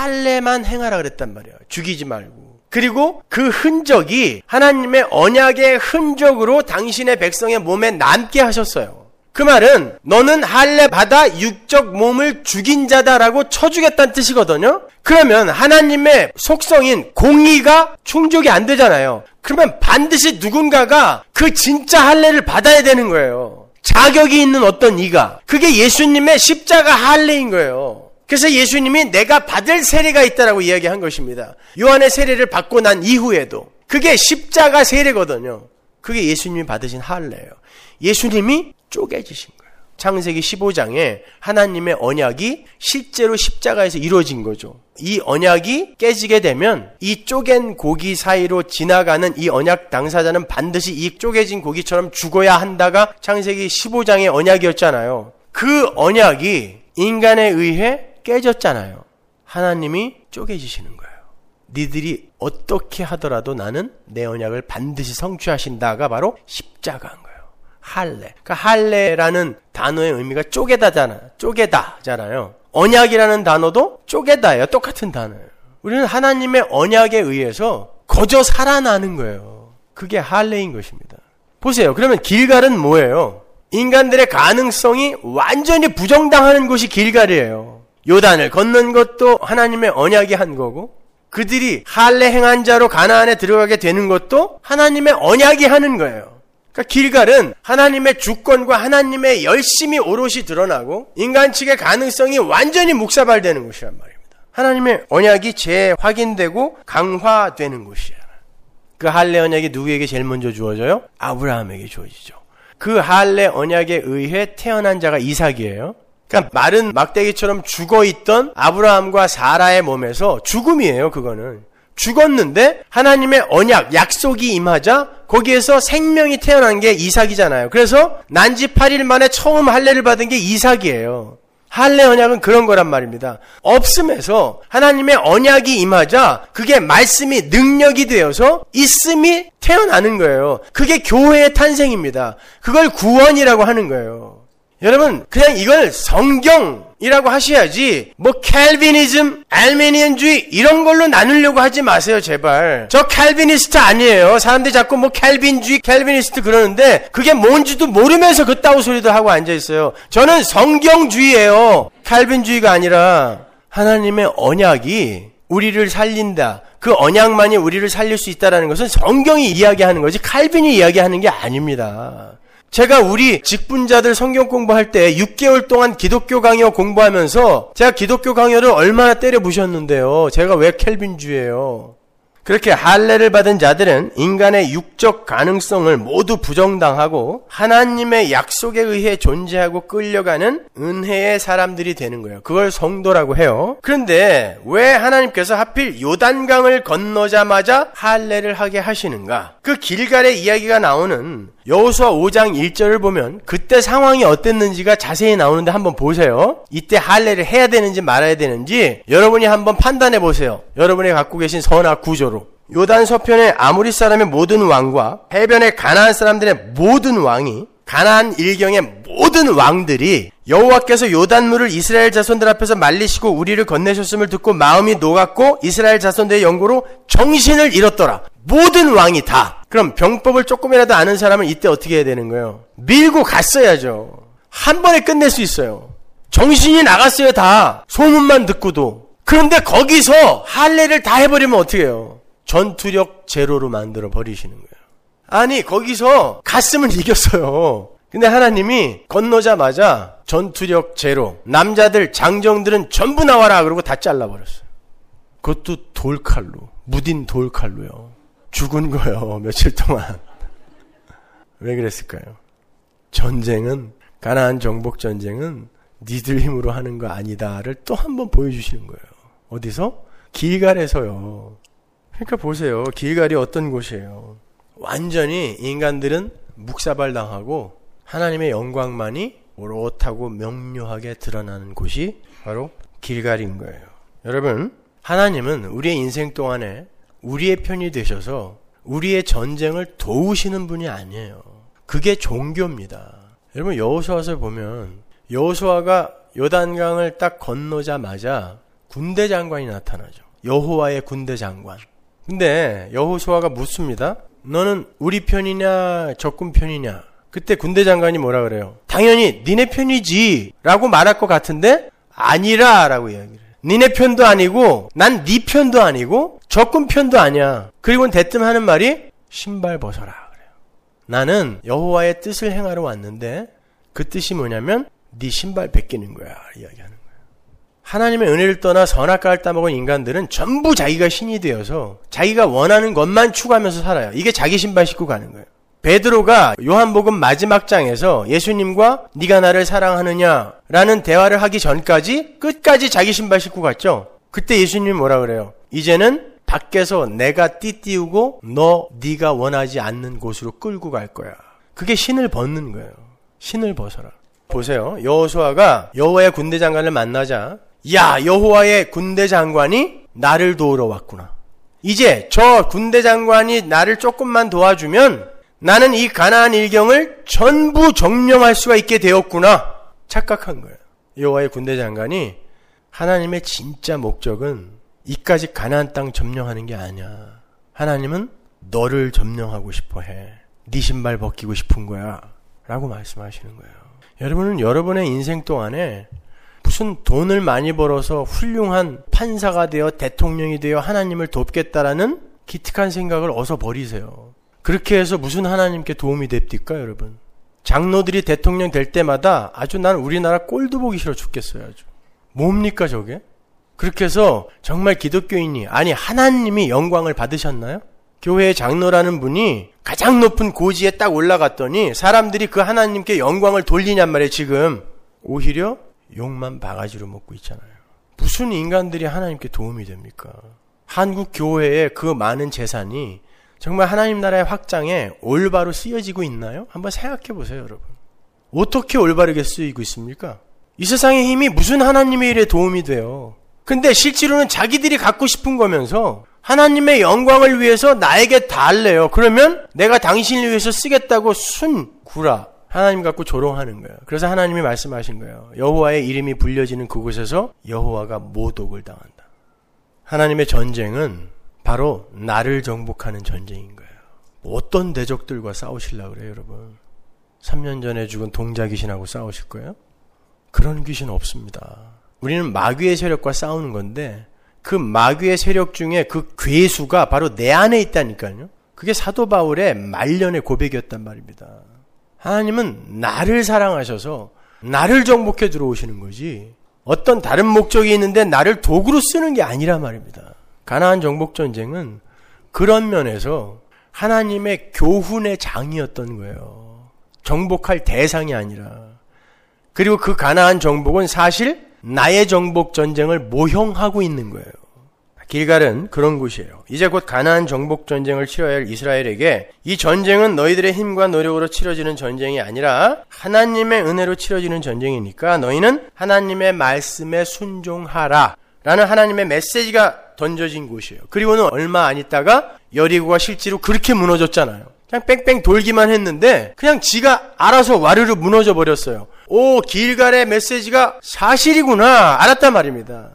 할례만 행하라 그랬단 말이에요. 죽이지 말고. 그리고 그 흔적이 하나님의 언약의 흔적으로 당신의 백성의 몸에 남게 하셨어요. 그 말은 너는 할례 받아 육적 몸을 죽인 자다라고 쳐주겠다는 뜻이거든요. 그러면 하나님의 속성인 공의가 충족이 안 되잖아요. 그러면 반드시 누군가가 그 진짜 할례를 받아야 되는 거예요. 자격이 있는 어떤 이가. 그게 예수님의 십자가 할례인 거예요. 그래서 예수님이 내가 받을 세례가 있다라고 이야기한 것입니다. 요한의 세례를 받고 난 이후에도 그게 십자가 세례거든요. 그게 예수님이 받으신 할례예요. 예수님이 쪼개지신 거예요. 창세기 15장에 하나님의 언약이 실제로 십자가에서 이루어진 거죠. 이 언약이 깨지게 되면 이 쪼갠 고기 사이로 지나가는 이 언약 당사자는 반드시 이 쪼개진 고기처럼 죽어야 한다가 창세기 15장의 언약이었잖아요. 그 언약이 인간에 의해 깨졌잖아요. 하나님이 쪼개지시는 거예요. 니들이 어떻게 하더라도 나는 내 언약을 반드시 성취하신다가 바로 십자가인 거예요. 할례. 그러니까 할례라는 단어의 의미가 쪼개다잖아요. 언약이라는 단어도 쪼개다예요. 똑같은 단어예요. 우리는 하나님의 언약에 의해서 거저 살아나는 거예요. 그게 할례인 것입니다. 보세요. 그러면 길갈은 뭐예요? 인간들의 가능성이 완전히 부정당하는 곳이 길갈이에요. 요단을 건넌 것도 하나님의 언약이 한 거고, 그들이 할례 행한 자로 가나안에 들어가게 되는 것도 하나님의 언약이 하는 거예요. 그러니까 길갈은 하나님의 주권과 하나님의 열심이 오롯이 드러나고 인간 측의 가능성이 완전히 묵사발되는 곳이란 말입니다. 하나님의 언약이 재확인되고 강화되는 곳이야. 그 할례 언약이 누구에게 제일 먼저 주어져요? 아브라함에게 주어지죠. 그 할례 언약에 의해 태어난 자가 이삭이에요. 그러니까 마른 막대기처럼 죽어있던 아브라함과 사라의 몸에서 죽음이에요. 그거는 죽었는데 하나님의 언약, 약속이 임하자 거기에서 생명이 태어난 게 이삭이잖아요. 그래서 난지 8일 만에 처음 할례를 받은 게 이삭이에요. 할례 언약은 그런 거란 말입니다. 없음에서 하나님의 언약이 임하자 그게 말씀이 능력이 되어서 있음이 태어나는 거예요. 그게 교회의 탄생입니다. 그걸 구원이라고 하는 거예요. 여러분 그냥 이걸 성경이라고 하셔야지 뭐 캘비니즘, 알메니안주의 이런 걸로 나누려고 하지 마세요. 제발. 저 캘비니스트 아니에요. 사람들이 자꾸 뭐 캘빈주의, 캘비니스트 그러는데 그게 뭔지도 모르면서 그따구 소리도 하고 앉아있어요. 저는 성경주의예요. 캘빈주의가 아니라 하나님의 언약이 우리를 살린다. 그 언약만이 우리를 살릴 수 있다는 것은 성경이 이야기하는 거지 칼빈이 이야기하는 게 아닙니다. 제가 우리 직분자들 성경 공부할 때 6개월 동안 기독교 강요 공부하면서 제가 기독교 강요를 얼마나 때려 부셨는데요. 제가 왜 켈빈주의예요? 그렇게 할례를 받은 자들은 인간의 육적 가능성을 모두 부정당하고 하나님의 약속에 의해 존재하고 끌려가는 은혜의 사람들이 되는 거예요. 그걸 성도라고 해요. 그런데 왜 하나님께서 하필 요단강을 건너자마자 할례를 하게 하시는가? 그 길갈의 이야기가 나오는 여호수아 5장 1절을 보면 그때 상황이 어땠는지가 자세히 나오는데 한번 보세요. 이때 할례를 해야 되는지 말아야 되는지 여러분이 한번 판단해 보세요. 여러분이 갖고 계신 선악 구조로. 요단 서편의 아모리 사람의 모든 왕과 해변의 가나안 사람들의 모든 왕이 가나안 일경의 모든 왕들이 여호와께서 요단물을 이스라엘 자손들 앞에서 말리시고 우리를 건네셨음을 듣고 마음이 녹았고 이스라엘 자손들의 연고로 정신을 잃었더라. 모든 왕이 다. 그럼 병법을 조금이라도 아는 사람은 이때 어떻게 해야 되는 거예요? 밀고 갔어야죠. 한 번에 끝낼 수 있어요. 정신이 나갔어요. 다. 소문만 듣고도. 그런데 거기서 할례를 다 해버리면 어떻게 해요? 전투력 제로로 만들어 버리시는 거예요. 아니 거기서 갔으면 이겼어요. 근데 하나님이 건너자마자 전투력 제로, 남자들 장정들은 전부 나와라 그러고 다 잘라버렸어요. 그것도 돌칼로, 무딘 돌칼로요. 죽은 거예요. 며칠 동안. 왜 그랬을까요? 전쟁은, 가나안 정복 전쟁은 니들 힘으로 하는 거 아니다를 또 한 번 보여주시는 거예요. 어디서? 길갈에서요. 그러니까 보세요. 길갈이 어떤 곳이에요. 완전히 인간들은 묵사발당하고 하나님의 영광만이 오롯하고 명료하게 드러나는 곳이 바로 길갈인 거예요. 여러분, 하나님은 우리의 인생 동안에 우리의 편이 되셔서 우리의 전쟁을 도우시는 분이 아니에요. 그게 종교입니다. 여러분 여호수아서 보면 여호수아가 요단강을 딱 건너자마자 군대 장관이 나타나죠. 여호와의 군대 장관. 근데 여호수아가 묻습니다. 너는 우리 편이냐 적군 편이냐? 그때 군대 장관이 뭐라 그래요? 당연히 니네 편이지 라고 말할 것 같은데 아니라 라고 이야기를 해요. 니네 편도 아니고 난 니 편도 아니고 적군 편도 아니야. 그리고는 대뜸 하는 말이 신발 벗어라 그래요. 나는 여호와의 뜻을 행하러 왔는데 그 뜻이 뭐냐면 네 신발 벗기는 거야 이야기하는 거예요. 하나님의 은혜를 떠나 선악과를 따먹은 인간들은 전부 자기가 신이 되어서 자기가 원하는 것만 추구하면서 살아요. 이게 자기 신발 신고 가는 거예요. 베드로가 요한복음 마지막 장에서 예수님과 네가 나를 사랑하느냐라는 대화를 하기 전까지 끝까지 자기 신발 신고 갔죠. 그때 예수님이 뭐라 그래요? 이제는 밖에서 내가 띠띠우고 네가 원하지 않는 곳으로 끌고 갈 거야. 그게 신을 벗는 거예요. 신을 벗어라. 보세요. 여호수아가 여호와의 군대 장관을 만나자 야 여호와의 군대 장관이 나를 도우러 왔구나. 이제 저 군대 장관이 나를 조금만 도와주면 나는 이 가나안 일경을 전부 점령할 수가 있게 되었구나. 착각한 거예요. 여호와의 군대 장관이 하나님의 진짜 목적은 이까지 가나안 땅 점령하는 게 아니야. 하나님은 너를 점령하고 싶어 해. 네 신발 벗기고 싶은 거야. 라고 말씀하시는 거예요. 여러분은 여러분의 인생 동안에 무슨 돈을 많이 벌어서 훌륭한 판사가 되어 대통령이 되어 하나님을 돕겠다라는 기특한 생각을 어서 버리세요. 그렇게 해서 무슨 하나님께 도움이 됩니까 여러분? 장로들이 대통령 될 때마다 아주 난 우리나라 꼴도 보기 싫어 죽겠어요. 아주. 뭡니까 저게? 그렇게 해서 정말 기독교인이 아니 하나님이 영광을 받으셨나요? 교회의 장로라는 분이 가장 높은 고지에 딱 올라갔더니 사람들이 그 하나님께 영광을 돌리냔 말이에요. 지금 오히려 욕만 바가지로 먹고 있잖아요. 무슨 인간들이 하나님께 도움이 됩니까? 한국 교회의 그 많은 재산이 정말 하나님 나라의 확장에 올바로 쓰여지고 있나요? 한번 생각해 보세요, 여러분. 어떻게 올바르게 쓰이고 있습니까? 이 세상의 힘이 무슨 하나님의 일에 도움이 돼요? 근데 실제로는 자기들이 갖고 싶은 거면서 하나님의 영광을 위해서 나에게 달래요. 그러면 내가 당신을 위해서 쓰겠다고 순구라 하나님 갖고 조롱하는 거예요. 그래서 하나님이 말씀하신 거예요. 여호와의 이름이 불려지는 그곳에서 여호와가 모독을 당한다. 하나님의 전쟁은 바로 나를 정복하는 전쟁인 거예요. 어떤 대적들과 싸우시려고 그래요, 여러분? 3년 전에 죽은 동자 귀신하고 싸우실 거예요? 그런 귀신 없습니다. 우리는 마귀의 세력과 싸우는 건데 그 마귀의 세력 중에 그 괴수가 바로 내 안에 있다니까요. 그게 사도 바울의 말년의 고백이었단 말입니다. 하나님은 나를 사랑하셔서 나를 정복해 들어오시는 거지 어떤 다른 목적이 있는데 나를 도구로 쓰는 게 아니라 말입니다. 가나안 정복 전쟁은 그런 면에서 하나님의 교훈의 장이었던 거예요. 정복할 대상이 아니라. 그리고 그 가나안 정복은 사실 나의 정복 전쟁을 모형하고 있는 거예요. 길갈은 그런 곳이에요. 이제 곧 가나안 정복 전쟁을 치러야 할 이스라엘에게 이 전쟁은 너희들의 힘과 노력으로 치러지는 전쟁이 아니라 하나님의 은혜로 치러지는 전쟁이니까 너희는 하나님의 말씀에 순종하라 라는 하나님의 메시지가 던져진 곳이에요. 그리고는 얼마 안 있다가 여리고가 실제로 그렇게 무너졌잖아요. 그냥 뺑뺑 돌기만 했는데 그냥 지가 알아서 와르르 무너져 버렸어요. 오, 길갈의 메시지가 사실이구나 알았단 말입니다.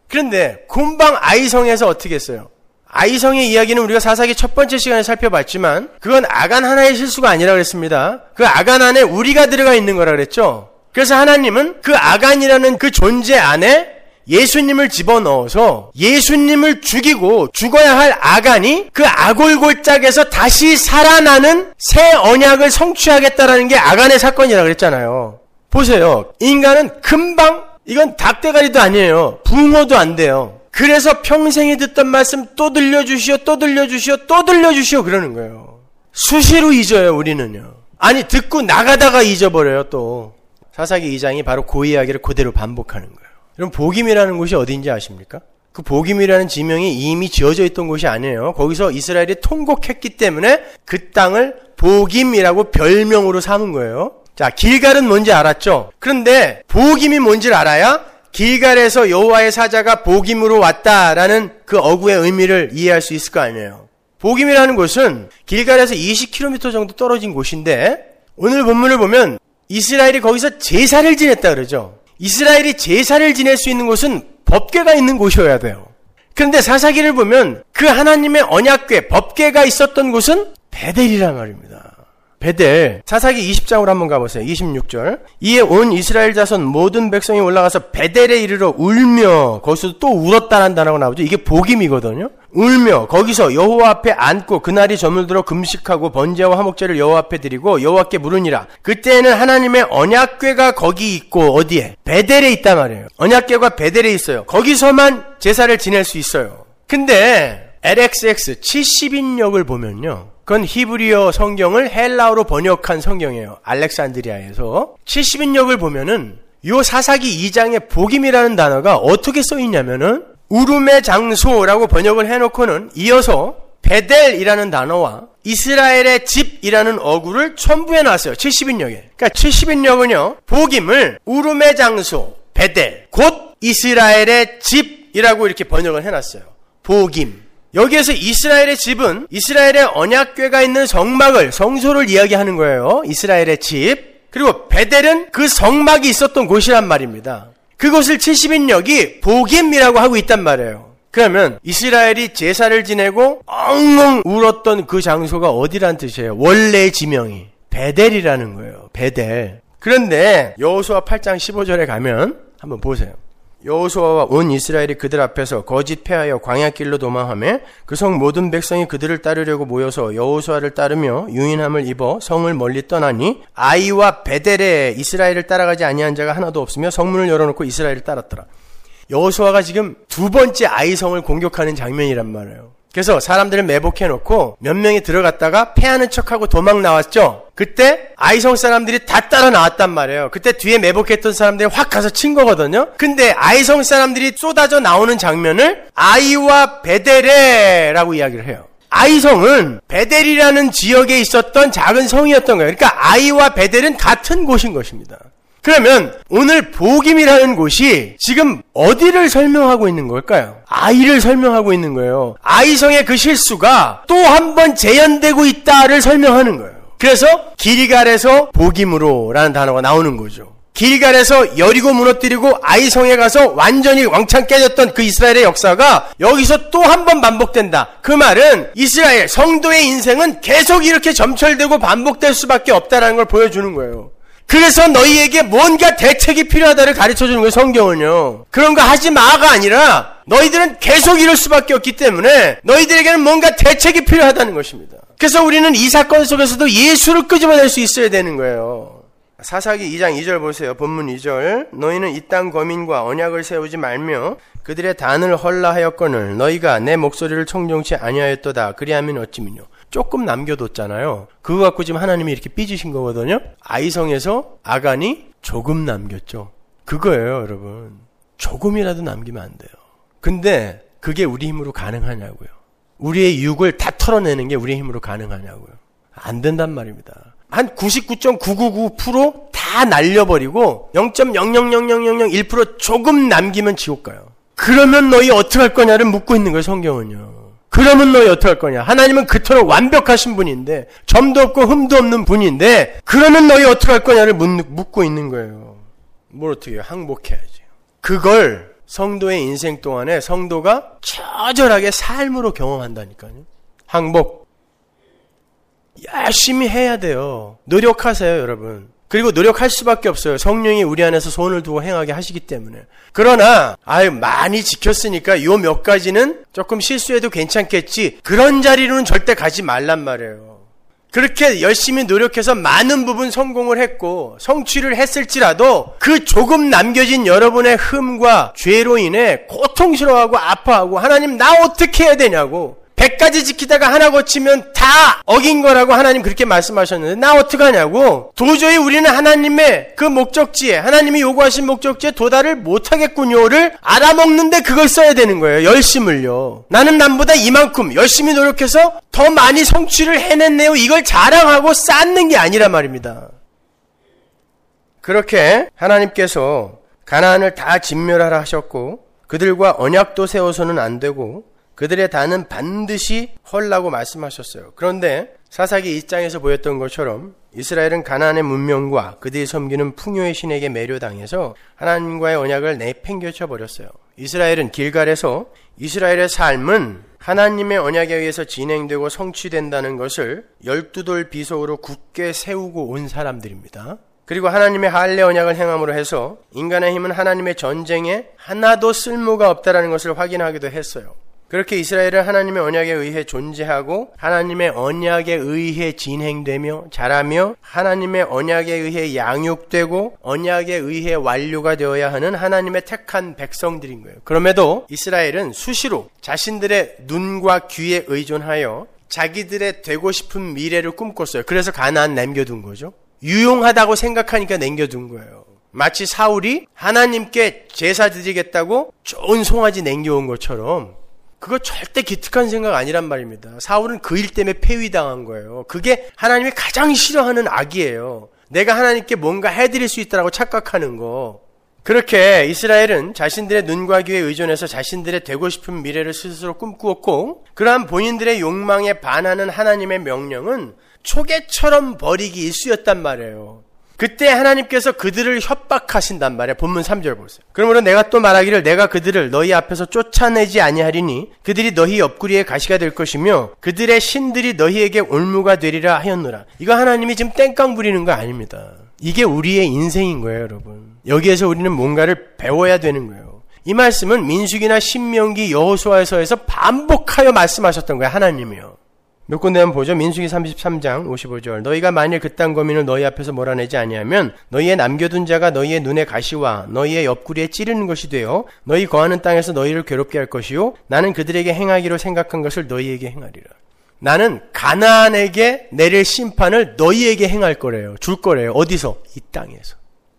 그런데 금방 아이성에서 어떻게 했어요? 아이성의 이야기는 우리가 사사기 첫 번째 시간에 살펴봤지만 그건 아간 하나의 실수가 아니라 그랬습니다. 그 아간 안에 우리가 들어가 있는 거라 그랬죠. 그래서 하나님은 그 아간이라는 그 존재 안에 예수님을 집어넣어서 예수님을 죽이고 죽어야 할 아간이 그 아골골짝에서 다시 살아나는 새 언약을 성취하겠다라는 게 아간의 사건이라 그랬잖아요. 보세요. 인간은 금방 이건 닭대가리도 아니에요. 붕어도 안 돼요. 그래서 평생에 듣던 말씀 또 들려주시오, 또 들려주시오, 또 들려주시오 그러는 거예요. 수시로 잊어요, 우리는요. 아니, 듣고 나가다가 잊어버려요, 또. 사사기 2장이 바로 그 이야기를 그대로 반복하는 거예요. 여러분, 복임이라는 곳이 어디인지 아십니까? 그 복임이라는 지명이 이미 지어져 있던 곳이 아니에요. 거기서 이스라엘이 통곡했기 때문에 그 땅을 복임이라고 별명으로 삼은 거예요. 자, 길갈은 뭔지 알았죠? 그런데 복임이 뭔지를 알아야 길갈에서 여호와의 사자가 복임으로 왔다라는 그 어구의 의미를 이해할 수 있을 거 아니에요. 복임이라는 곳은 길갈에서 20km 정도 떨어진 곳인데 오늘 본문을 보면 이스라엘이 거기서 제사를 지냈다 그러죠. 이스라엘이 제사를 지낼 수 있는 곳은 법궤가 있는 곳이어야 돼요. 그런데 사사기를 보면 그 하나님의 언약궤, 법궤가 있었던 곳은 베델이란 말입니다. 베델, 사사기 20장으로 한번 가보세요. 26절. 이에 온 이스라엘 자손 모든 백성이 올라가서 베델에 이르러 울며, 거기서도 또 울었다는 단어가 나오죠. 이게 복임이거든요. 울며 거기서 여호와 앞에 앉고 그날이 저물도록 금식하고 번제와 화목제를 여호와 앞에 드리고 여호와께 물으니라. 그때는 하나님의 언약궤가 거기 있고 어디에? 베델에 있단 말이에요. 언약궤가 베델에 있어요. 거기서만 제사를 지낼 수 있어요. 근데 LXX 70인역을 보면요, 그건 히브리어 성경을 헬라어로 번역한 성경이에요. 알렉산드리아에서 70인역을 보면은 요 사사기 2장의 복임이라는 단어가 어떻게 써있냐면은 울음의 장소라고 번역을 해놓고는 이어서 베델이라는 단어와 이스라엘의 집이라는 어구를 첨부해놨어요. 70인역에. 그러니까 70인역은요, 복임을 울음의 장소, 베델, 곧 이스라엘의 집이라고 이렇게 번역을 해놨어요. 복임. 여기에서 이스라엘의 집은 이스라엘의 언약궤가 있는 성막을, 성소를 이야기하는 거예요. 이스라엘의 집. 그리고 베델은 그 성막이 있었던 곳이란 말입니다. 그곳을 70인역이 복임이라고 하고 있단 말이에요. 그러면 이스라엘이 제사를 지내고 엉엉 울었던 그 장소가 어디란 뜻이에요? 원래의 지명이 베델이라는 거예요. 베델. 그런데 여호수아 8장 15절에 가면 한번 보세요. 여호수아와 온 이스라엘이 그들 앞에서 거짓 패하여 광야길로 도망하며 그 성 모든 백성이 그들을 따르려고 모여서 여호수아를 따르며 유인함을 입어 성을 멀리 떠나니 아이와 베델에 이스라엘을 따라가지 아니한 자가 하나도 없으며 성문을 열어놓고 이스라엘을 따랐더라. 여호수아가 지금 두 번째 아이성을 공격하는 장면이란 말이에요. 그래서 사람들을 매복해놓고 몇 명이 들어갔다가 패하는 척하고 도망 나왔죠. 그때 아이성 사람들이 다 따라 나왔단 말이에요. 그때 뒤에 매복했던 사람들이 확 가서 친 거거든요. 근데 아이성 사람들이 쏟아져 나오는 장면을 아이와 베델레라고 이야기를 해요. 아이성은 베델이라는 지역에 있었던 작은 성이었던 거예요. 그러니까 아이와 베델은 같은 곳인 것입니다. 그러면 오늘 복임이라는 곳이 지금 어디를 설명하고 있는 걸까요? 아이를 설명하고 있는 거예요. 아이성의 그 실수가 또 한 번 재현되고 있다를 설명하는 거예요. 그래서 길갈에서 복임으로라는 단어가 나오는 거죠. 길갈에서 여리고 무너뜨리고 아이성에 가서 완전히 왕창 깨졌던 그 이스라엘의 역사가 여기서 또 한 번 반복된다. 그 말은 이스라엘 성도의 인생은 계속 이렇게 점철되고 반복될 수밖에 없다는 걸 보여주는 거예요. 그래서 너희에게 뭔가 대책이 필요하다를 가르쳐주는 거예요. 성경은요. 그런 거 하지 마가 아니라 너희들은 계속 이럴 수밖에 없기 때문에 너희들에게는 뭔가 대책이 필요하다는 것입니다. 그래서 우리는 이 사건 속에서도 예수를 끄집어낼 수 있어야 되는 거예요. 사사기 2장 2절 보세요. 본문 2절. 너희는 이 땅 거민과 언약을 세우지 말며 그들의 단을 헐라하였거늘 너희가 내 목소리를 청종치 아니하였도다. 그리하면 어찌미뇨. 조금 남겨뒀잖아요. 그거 갖고 지금 하나님이 이렇게 삐지신 거거든요. 아이성에서 아간이 조금 남겼죠. 그거예요, 여러분. 조금이라도 남기면 안 돼요. 근데 그게 우리 힘으로 가능하냐고요. 우리의 육을 다 털어내는 게 우리의 힘으로 가능하냐고요. 안 된단 말입니다. 한 99.999% 다 날려버리고 0.0000001% 조금 남기면 지옥 가요. 그러면 너희 어떡할 거냐를 묻고 있는 거예요, 성경은요. 그러면 너희 어떡할 거냐. 하나님은 그토록 완벽하신 분인데 점도 없고 흠도 없는 분인데 그러면 너희 어떡할 거냐를 묻고 있는 거예요. 뭘 어떻게 해요? 항복해야지. 그걸 성도의 인생 동안에 성도가 처절하게 삶으로 경험한다니까요. 항복. 열심히 해야 돼요. 노력하세요, 여러분. 그리고 노력할 수밖에 없어요. 성령이 우리 안에서 손을 두고 행하게 하시기 때문에. 그러나 많이 지켰으니까 요 몇 가지는 조금 실수해도 괜찮겠지. 그런 자리로는 절대 가지 말란 말이에요. 그렇게 열심히 노력해서 많은 부분 성공을 했고 성취를 했을지라도 그 조금 남겨진 여러분의 흠과 죄로 인해 고통스러워하고 아파하고 하나님 나 어떻게 해야 되냐고 100가지 지키다가 하나 고치면 다 어긴 거라고 하나님 그렇게 말씀하셨는데 나 어떡하냐고. 도저히 우리는 하나님의 그 목적지에 하나님이 요구하신 목적지에 도달을 못하겠군요를 알아먹는데 그걸 써야 되는 거예요. 열심을요. 나는 남보다 이만큼 열심히 노력해서 더 많이 성취를 해냈네요. 이걸 자랑하고 쌓는 게 아니란 말입니다. 그렇게 하나님께서 가나안을 다 진멸하라 하셨고 그들과 언약도 세워서는 안 되고 그들의 단은 반드시 헐라고 말씀하셨어요. 그런데 사사기 2장에서 보였던 것처럼 이스라엘은 가나안의 문명과 그들이 섬기는 풍요의 신에게 매료당해서 하나님과의 언약을 내팽개쳐 버렸어요. 이스라엘은 길갈에서 이스라엘의 삶은 하나님의 언약에 의해서 진행되고 성취된다는 것을 12돌 비석으로 굳게 세우고 온 사람들입니다. 그리고 하나님의 할례 언약을 행함으로 해서 인간의 힘은 하나님의 전쟁에 하나도 쓸모가 없다는 것을 확인하기도 했어요. 그렇게 이스라엘은 하나님의 언약에 의해 존재하고 하나님의 언약에 의해 진행되며 자라며 하나님의 언약에 의해 양육되고 언약에 의해 완료가 되어야 하는 하나님의 택한 백성들인 거예요. 그럼에도 이스라엘은 수시로 자신들의 눈과 귀에 의존하여 자기들의 되고 싶은 미래를 꿈꿨어요. 그래서 가나안 남겨둔 거죠. 유용하다고 생각하니까 남겨둔 거예요. 마치 사울이 하나님께 제사 드리겠다고 좋은 송아지 남겨온 것처럼 그거 절대 기특한 생각 아니란 말입니다. 사울은 그 일 때문에 폐위당한 거예요. 그게 하나님이 가장 싫어하는 악이에요. 내가 하나님께 뭔가 해드릴 수 있다고 착각하는 거. 그렇게 이스라엘은 자신들의 눈과 귀에 의존해서 자신들의 되고 싶은 미래를 스스로 꿈꾸었고 그러한 본인들의 욕망에 반하는 하나님의 명령은 초계처럼 버리기 일쑤였단 말이에요. 그때 하나님께서 그들을 협박하신단 말이에요. 본문 3절 보세요. 그러므로 내가 또 말하기를 내가 그들을 너희 앞에서 쫓아내지 아니하리니 그들이 너희 옆구리에 가시가 될 것이며 그들의 신들이 너희에게 올무가 되리라 하였노라. 이거 하나님이 지금 땡깡 부리는 거 아닙니다. 이게 우리의 인생인 거예요, 여러분. 여기에서 우리는 뭔가를 배워야 되는 거예요. 이 말씀은 민수기나 신명기 여호수아서에서 반복하여 말씀하셨던 거예요, 하나님이요. 몇 군데 한번 보죠. 민수기 33장 55절. 너희가 만일 그딴 거민을 너희 앞에서 몰아내지 아니하면 너희의 남겨둔 자가 너희의 눈에 가시와 너희의 옆구리에 찌르는 것이 되어 너희 거하는 땅에서 너희를 괴롭게 할 것이요 나는 그들에게 행하기로 생각한 것을 너희에게 행하리라. 나는 가나안에게 내릴 심판을 너희에게 행할 거래요. 줄 거래요. 어디서? 이 땅에서.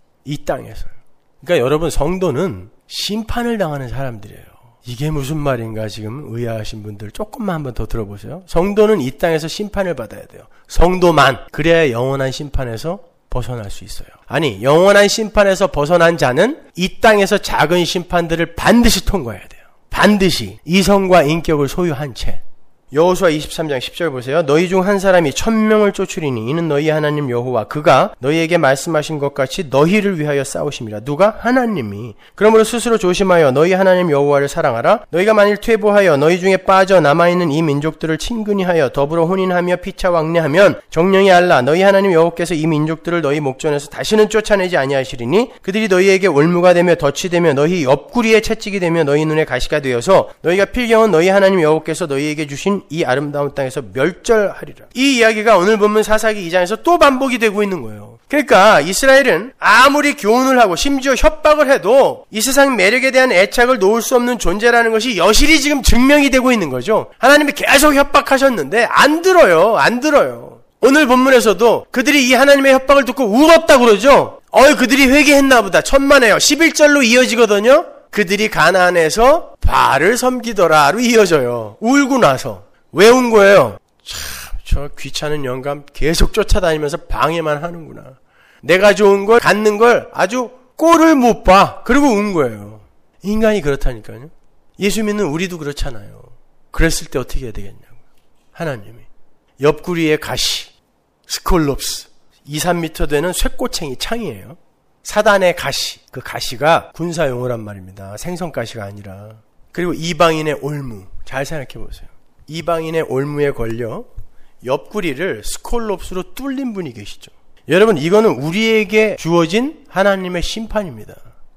이 땅에서요. 그러니까 여러분, 성도는 심판을 당하는 사람들이에요. 이게 무슨 말인가 지금 의아하신 분들 조금만 한번 더 들어보세요. 성도는 이 땅에서 심판을 받아야 돼요. 성도만. 그래야 영원한 심판에서 벗어날 수 있어요. 아니, 영원한 심판에서 벗어난 자는 이 땅에서 작은 심판들을 반드시 통과해야 돼요. 반드시 이성과 인격을 소유한 채. 여호수아 23장 10절 보세요. 너희 중 한 사람이 1000명을 쫓으리니 이는 너희 하나님 여호와 그가 너희에게 말씀하신 것 같이 너희를 위하여 싸우심이라. 누가? 하나님이. 그러므로 스스로 조심하여 너희 하나님 여호와를 사랑하라. 너희가 만일 퇴보하여 너희 중에 빠져 남아있는 이 민족들을 친근히 하여 더불어 혼인하며 피차 왕래하면 정령이 알라. 너희 하나님 여호와께서 이 민족들을 너희 목전에서 다시는 쫓아내지 아니하시리니 그들이 너희에게 올무가 되며 덫이 되며 너희 옆구리에 채찍이 되며 너희 눈에 가시가 되어서 너희가 필경은 너희 하나님 여호와께서 너희에게 주신 이 아름다운 땅에서 멸절하리라. 이 이야기가 오늘 본문 사사기 2장에서 또 반복이 되고 있는 거예요. 그러니까 이스라엘은 아무리 교훈을 하고 심지어 협박을 해도 이 세상 매력에 대한 애착을 놓을 수 없는 존재라는 것이 여실히 지금 증명이 되고 있는 거죠. 하나님이 계속 협박하셨는데 안 들어요. 안 들어요. 오늘 본문에서도 그들이 이 하나님의 협박을 듣고 울었다 그러죠. 그들이 회개했나 보다. 천만에요. 11절로 이어지거든요. 그들이 가나안에서 바알을 섬기더라로 이어져요. 울고 나서. 왜 운 거예요? 참, 저 귀찮은 영감 계속 쫓아다니면서 방해만 하는구나. 내가 좋은 걸, 갖는 걸 아주 꼴을 못 봐. 그리고 운 거예요. 인간이 그렇다니까요. 예수 믿는 우리도 그렇잖아요. 그랬을 때 어떻게 해야 되겠냐고. 하나님이. 옆구리에 가시, 스콜롭스, 2, 3m 되는 쇠꼬챙이 창이에요. 사단의 가시, 그 가시가 군사용어란 말입니다. 생선가시가 아니라. 그리고 이방인의 올무, 잘 생각해 보세요. 이방인의 올무에 걸려 옆구리를 스콜롭스로 뚫린 분이 계시죠. 여러분, 이거는 우리에게 주어진 하나님의 심판입니다.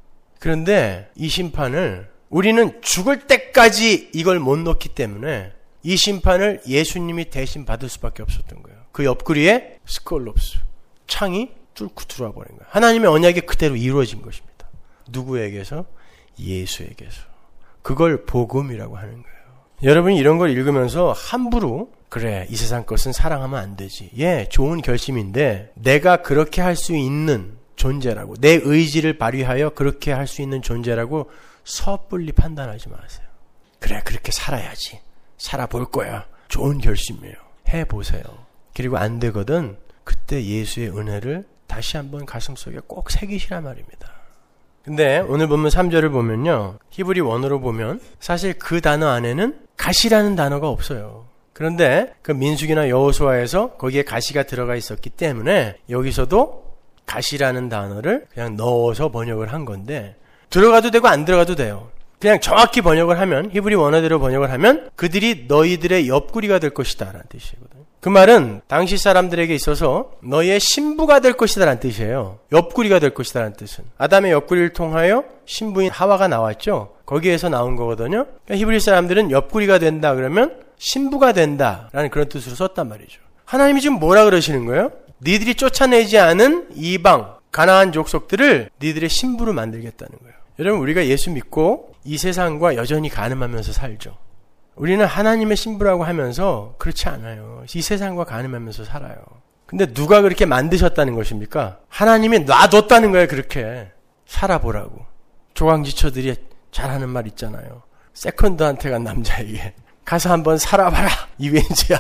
그런데 이 심판을 우리는 죽을 때까지 이걸 못 넣기 때문에 이 심판을 예수님이 대신 받을 수밖에 없었던 거예요. 그 옆구리에 스콜롭스, 창이 뚫고 들어와 버린 거예요. 하나님의 언약이 그대로 이루어진 것입니다. 누구에게서? 예수에게서. 그걸 복음이라고 하는 거예요. 여러분이 이런 걸 읽으면서 함부로 그래, 이 세상 것은 사랑하면 안 되지. 예, 좋은 결심인데 내가 그렇게 할 수 있는 존재라고, 내 의지를 발휘하여 그렇게 할 수 있는 존재라고 섣불리 판단하지 마세요. 그래, 그렇게 살아야지. 살아볼 거야. 좋은 결심이에요. 해보세요. 그리고 안 되거든 그때 예수의 은혜를 다시 한번 가슴속에 꼭 새기시란 말입니다. 근데 오늘 본문 3절을 보면요, 히브리 원어로 보면 사실 그 단어 안에는 가시라는 단어가 없어요. 그런데 그 민수기나 여호수아에서 거기에 가시가 들어가 있었기 때문에 여기서도 가시라는 단어를 그냥 넣어서 번역을 한 건데, 들어가도 되고 안 들어가도 돼요. 그냥 정확히 번역을 하면, 히브리 원어대로 번역을 하면 그들이 너희들의 옆구리가 될 것이다 라는 뜻이거든요. 그 말은 당시 사람들에게 있어서 너희의 신부가 될 것이다 라는 뜻이에요. 옆구리가 될 것이다 라는 뜻은. 아담의 옆구리를 통하여 신부인 하와가 나왔죠. 거기에서 나온 거거든요. 그러니까 히브리 사람들은 옆구리가 된다 그러면 신부가 된다 라는 그런 뜻으로 썼단 말이죠. 하나님이 지금 뭐라 그러시는 거예요? 니들이 쫓아내지 않은 이방 가나안 족속들을 니들의 신부로 만들겠다는 거예요. 여러분, 우리가 예수 믿고 이 세상과 여전히 가늠하면서 살죠. 우리는 하나님의 신부라고 하면서 그렇지 않아요. 이 세상과 가늠하면서 살아요. 근데 누가 그렇게 만드셨다는 것입니까? 하나님이 놔뒀다는 거예요. 그렇게 살아보라고. 조강지처들이 잘하는 말 있잖아요. 세컨드한테 간 남자에게 가서 한번 살아봐라, 이벤지야.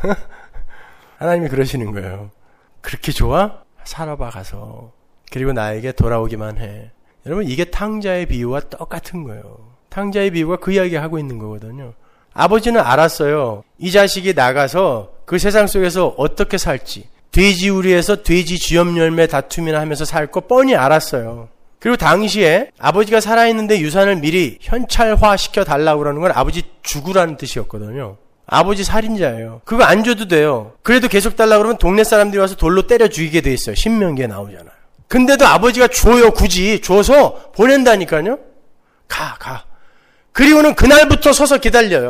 하나님이 그러시는 거예요. 그렇게 좋아? 살아봐 가서. 그리고 나에게 돌아오기만 해. 여러분, 이게 탕자의 비유와 똑같은 거예요. 탕자의 비유가 그 이야기 하고 있는 거거든요. 아버지는 알았어요. 이 자식이 나가서 그 세상 속에서 어떻게 살지, 돼지우리에서 돼지 쥐염 열매 다툼이나 하면서 살 거 뻔히 알았어요. 그리고 당시에 아버지가 살아있는데 유산을 미리 현찰화 시켜달라고 그러는 건 아버지 죽으라는 뜻이었거든요. 아버지 살인자예요. 그거 안 줘도 돼요. 그래도 계속 달라고 그러면 동네 사람들이 와서 돌로 때려 죽이게 돼 있어요. 신명기에 나오잖아요. 근데도 아버지가 줘요. 굳이 줘서 보낸다니까요. 가. 그리고는 그날부터 서서 기다려요.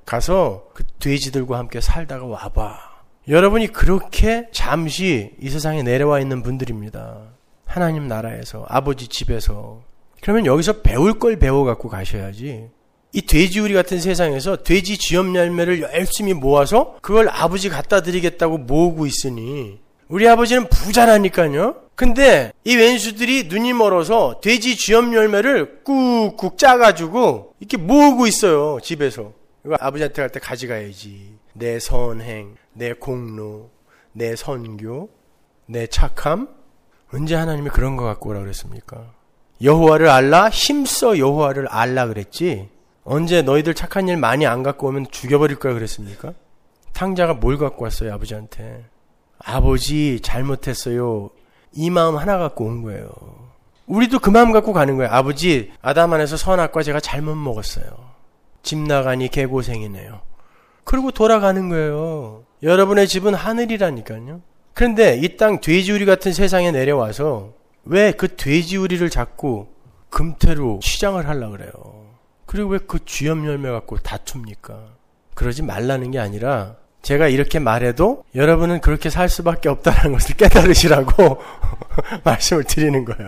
가서 그 돼지들과 함께 살다가 와봐. 여러분이 그렇게 잠시 이 세상에 내려와 있는 분들입니다. 하나님 나라에서, 아버지 집에서. 그러면 여기서 배울 걸 배워갖고 가셔야지. 이 돼지우리 같은 세상에서 돼지 쥐염 열매를 열심히 모아서 그걸 아버지 갖다 드리겠다고 모으고 있으니 우리 아버지는 부자라니까요. 근데 이 왼수들이 눈이 멀어서 돼지 쥐염 열매를 꾹꾹 짜가지고 이렇게 모으고 있어요. 집에서. 이거 아버지한테 갈 때 가져가야지. 내 선행, 내 공로, 내 선교, 내 착함. 언제 하나님이 그런 거 갖고 오라 그랬습니까? 여호와를 알라, 힘써 여호와를 알라 그랬지. 언제 너희들 착한 일 많이 안 갖고 오면 죽여버릴 거야 그랬습니까? 탕자가 뭘 갖고 왔어요 아버지한테? 아버지 잘못했어요. 이 마음 하나 갖고 온 거예요. 우리도 그 마음 갖고 가는 거예요. 아버지, 아담 안에서 선악과 제가 잘못 먹었어요. 집 나가니 개고생이네요. 그리고 돌아가는 거예요. 여러분의 집은 하늘이라니까요. 그런데 이 땅 돼지우리 같은 세상에 내려와서 왜 그 돼지우리를 자꾸 금태로 치장을 하려고 그래요? 그리고 왜 그 쥐염 열매 갖고 다툽니까? 그러지 말라는 게 아니라 제가 이렇게 말해도 여러분은 그렇게 살 수밖에 없다는 것을 깨달으시라고 말씀을 드리는 거예요.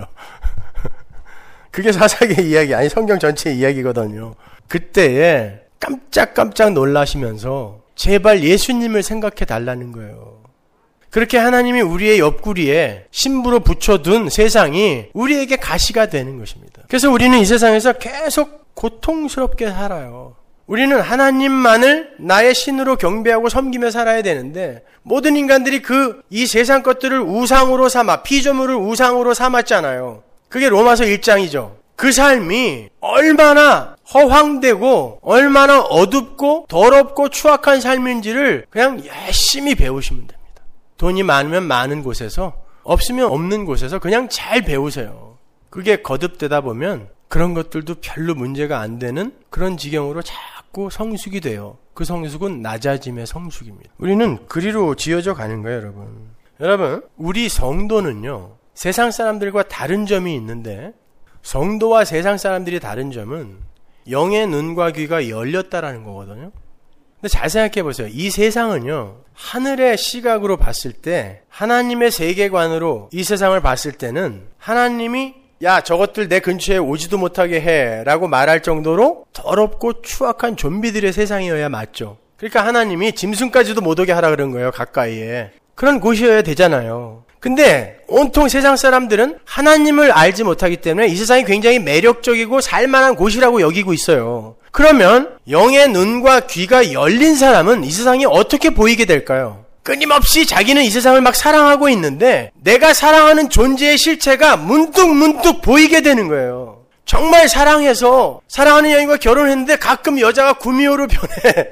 그게 사사기의 이야기, 아니 성경 전체의 이야기거든요. 그때에 깜짝깜짝 놀라시면서 제발 예수님을 생각해 달라는 거예요. 그렇게 하나님이 우리의 옆구리에 신부로 붙여둔 세상이 우리에게 가시가 되는 것입니다. 그래서 우리는 이 세상에서 계속 고통스럽게 살아요. 우리는 하나님만을 나의 신으로 경배하고 섬기며 살아야 되는데 모든 인간들이 이 세상 것들을 우상으로 삼아 피조물을 우상으로 삼았잖아요. 그게 로마서 1장이죠. 그 삶이 얼마나 허황되고 얼마나 어둡고 더럽고 추악한 삶인지를 그냥 열심히 배우시면 됩니다. 돈이 많으면 많은 곳에서, 없으면 없는 곳에서 그냥 잘 배우세요. 그게 거듭되다 보면 그런 것들도 별로 문제가 안 되는 그런 지경으로 자꾸 성숙이 돼요. 그 성숙은 낮아짐의 성숙입니다. 우리는 그리로 지어져 가는 거예요, 여러분. 여러분, 우리 성도는요, 세상 사람들과 다른 점이 있는데, 성도와 세상 사람들이 다른 점은 영의 눈과 귀가 열렸다라는 거거든요. 근데 잘 생각해 보세요. 이 세상은요, 하늘의 시각으로 봤을 때, 하나님의 세계관으로 이 세상을 봤을 때는 하나님이 야, 저것들 내 근처에 오지도 못하게 해 라고 말할 정도로 더럽고 추악한 좀비들의 세상이어야 맞죠. 그러니까 하나님이 짐승까지도 못 오게 하라 그런 거예요, 가까이에. 그런 곳이어야 되잖아요. 근데 온통 세상 사람들은 하나님을 알지 못하기 때문에 이 세상이 굉장히 매력적이고 살만한 곳이라고 여기고 있어요. 그러면 영의 눈과 귀가 열린 사람은 이 세상이 어떻게 보이게 될까요? 끊임없이 자기는 이 세상을 막 사랑하고 있는데 내가 사랑하는 존재의 실체가 문득문득 보이게 되는 거예요. 정말 사랑해서 사랑하는 여인과 결혼했는데 가끔 여자가 구미호로 변해.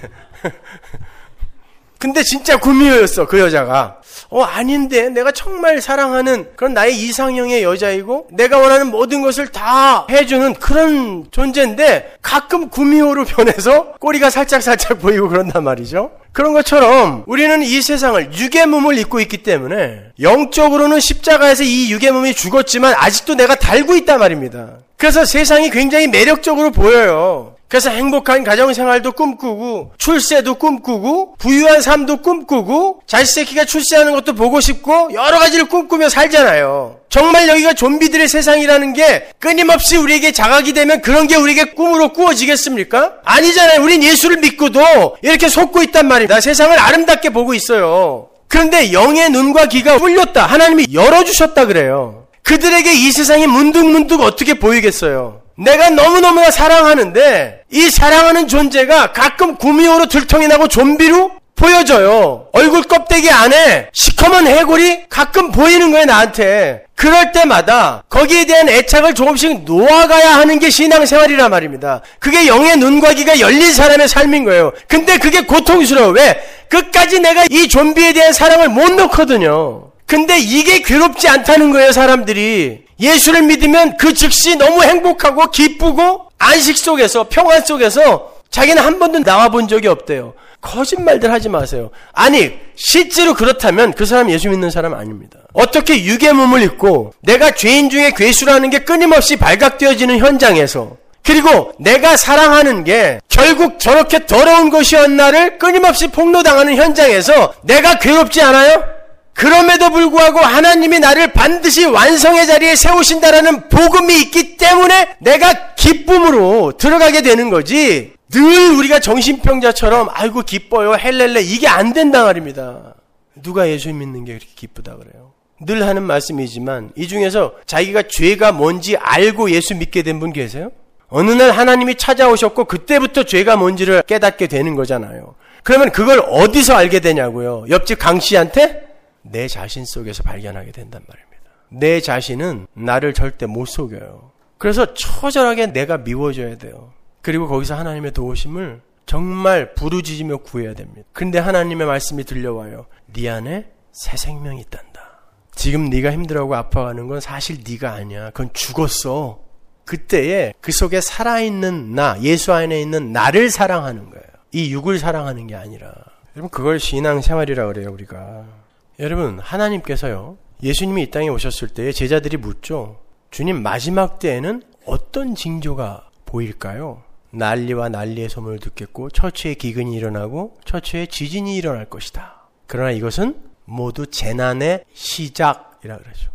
근데 진짜 구미호였어, 그 여자가. 아닌데 내가 정말 사랑하는 그런 나의 이상형의 여자이고 내가 원하는 모든 것을 다 해주는 그런 존재인데 가끔 구미호로 변해서 꼬리가 살짝살짝 보이고 그런단 말이죠. 그런 것처럼 우리는 이 세상을 육의 몸을 입고 있기 때문에 영적으로는 십자가에서 이 육의 몸이 죽었지만 아직도 내가 달고 있단 말입니다. 그래서 세상이 굉장히 매력적으로 보여요. 그래서 행복한 가정생활도 꿈꾸고 출세도 꿈꾸고 부유한 삶도 꿈꾸고 자식새끼가 출세하는 것도 보고 싶고 여러 가지를 꿈꾸며 살잖아요. 정말 여기가 좀비들의 세상이라는 게 끊임없이 우리에게 자각이 되면 그런 게 우리에게 꿈으로 꾸어지겠습니까? 아니잖아요. 우린 예수를 믿고도 이렇게 속고 있단 말입니다. 세상을 아름답게 보고 있어요. 그런데 영의 눈과 귀가 뚫렸다. 하나님이 열어주셨다 그래요. 그들에게 이 세상이 문득문득 어떻게 보이겠어요? 내가 너무너무나 사랑하는데 이 사랑하는 존재가 가끔 구미호로 들통이 나고 좀비로 보여져요. 얼굴 껍데기 안에 시커먼 해골이 가끔 보이는 거예요, 나한테. 그럴 때마다 거기에 대한 애착을 조금씩 놓아가야 하는 게 신앙생활이란 말입니다. 그게 영의 눈과 귀가 열린 사람의 삶인 거예요. 근데 그게 고통스러워. 왜? 끝까지 내가 이 좀비에 대한 사랑을 못 놓거든요. 근데 이게 괴롭지 않다는 거예요, 사람들이. 예수를 믿으면 그 즉시 너무 행복하고 기쁘고 안식 속에서 평안 속에서 자기는 한 번도 나와본 적이 없대요. 거짓말들 하지 마세요. 아니 실제로 그렇다면 그 사람 예수 믿는 사람 아닙니다. 어떻게 육의 몸을 입고 내가 죄인 중에 괴수라는 게 끊임없이 발각되어지는 현장에서 그리고 내가 사랑하는 게 결국 저렇게 더러운 것이었나를 끊임없이 폭로당하는 현장에서 내가 괴롭지 않아요? 그럼에도 불구하고 하나님이 나를 반드시 완성의 자리에 세우신다라는 복음이 있기 때문에 내가 기쁨으로 들어가게 되는 거지. 늘 우리가 정신병자처럼 아이고 기뻐요 헬렐레 이게 안 된다 말입니다. 누가 예수 믿는 게 그렇게 기쁘다 그래요? 늘 하는 말씀이지만 이 중에서 자기가 죄가 뭔지 알고 예수 믿게 된 분 계세요? 어느 날 하나님이 찾아오셨고 그때부터 죄가 뭔지를 깨닫게 되는 거잖아요. 그러면 그걸 어디서 알게 되냐고요? 옆집 강 씨한테? 내 자신 속에서 발견하게 된단 말입니다. 내 자신은 나를 절대 못 속여요. 그래서 처절하게 내가 미워져야 돼요. 그리고 거기서 하나님의 도우심을 정말 부르짖으며 구해야 됩니다. 근데 하나님의 말씀이 들려와요. 네 안에 새 생명이 있단다. 지금 네가 힘들어하고 아파하는 건 사실 네가 아니야. 그건 죽었어. 그때에 그 속에 살아있는 나, 예수 안에 있는 나를 사랑하는 거예요. 이 육을 사랑하는 게 아니라. 여러분 그걸 신앙생활이라 그래요 우리가. 여러분 하나님께서요 예수님이 이 땅에 오셨을 때 제자들이 묻죠. 주님 마지막 때에는 어떤 징조가 보일까요? 난리와 난리의 소문을 듣겠고 처처에 기근이 일어나고 처처에 지진이 일어날 것이다. 그러나 이것은 모두 재난의 시작이라 그러죠.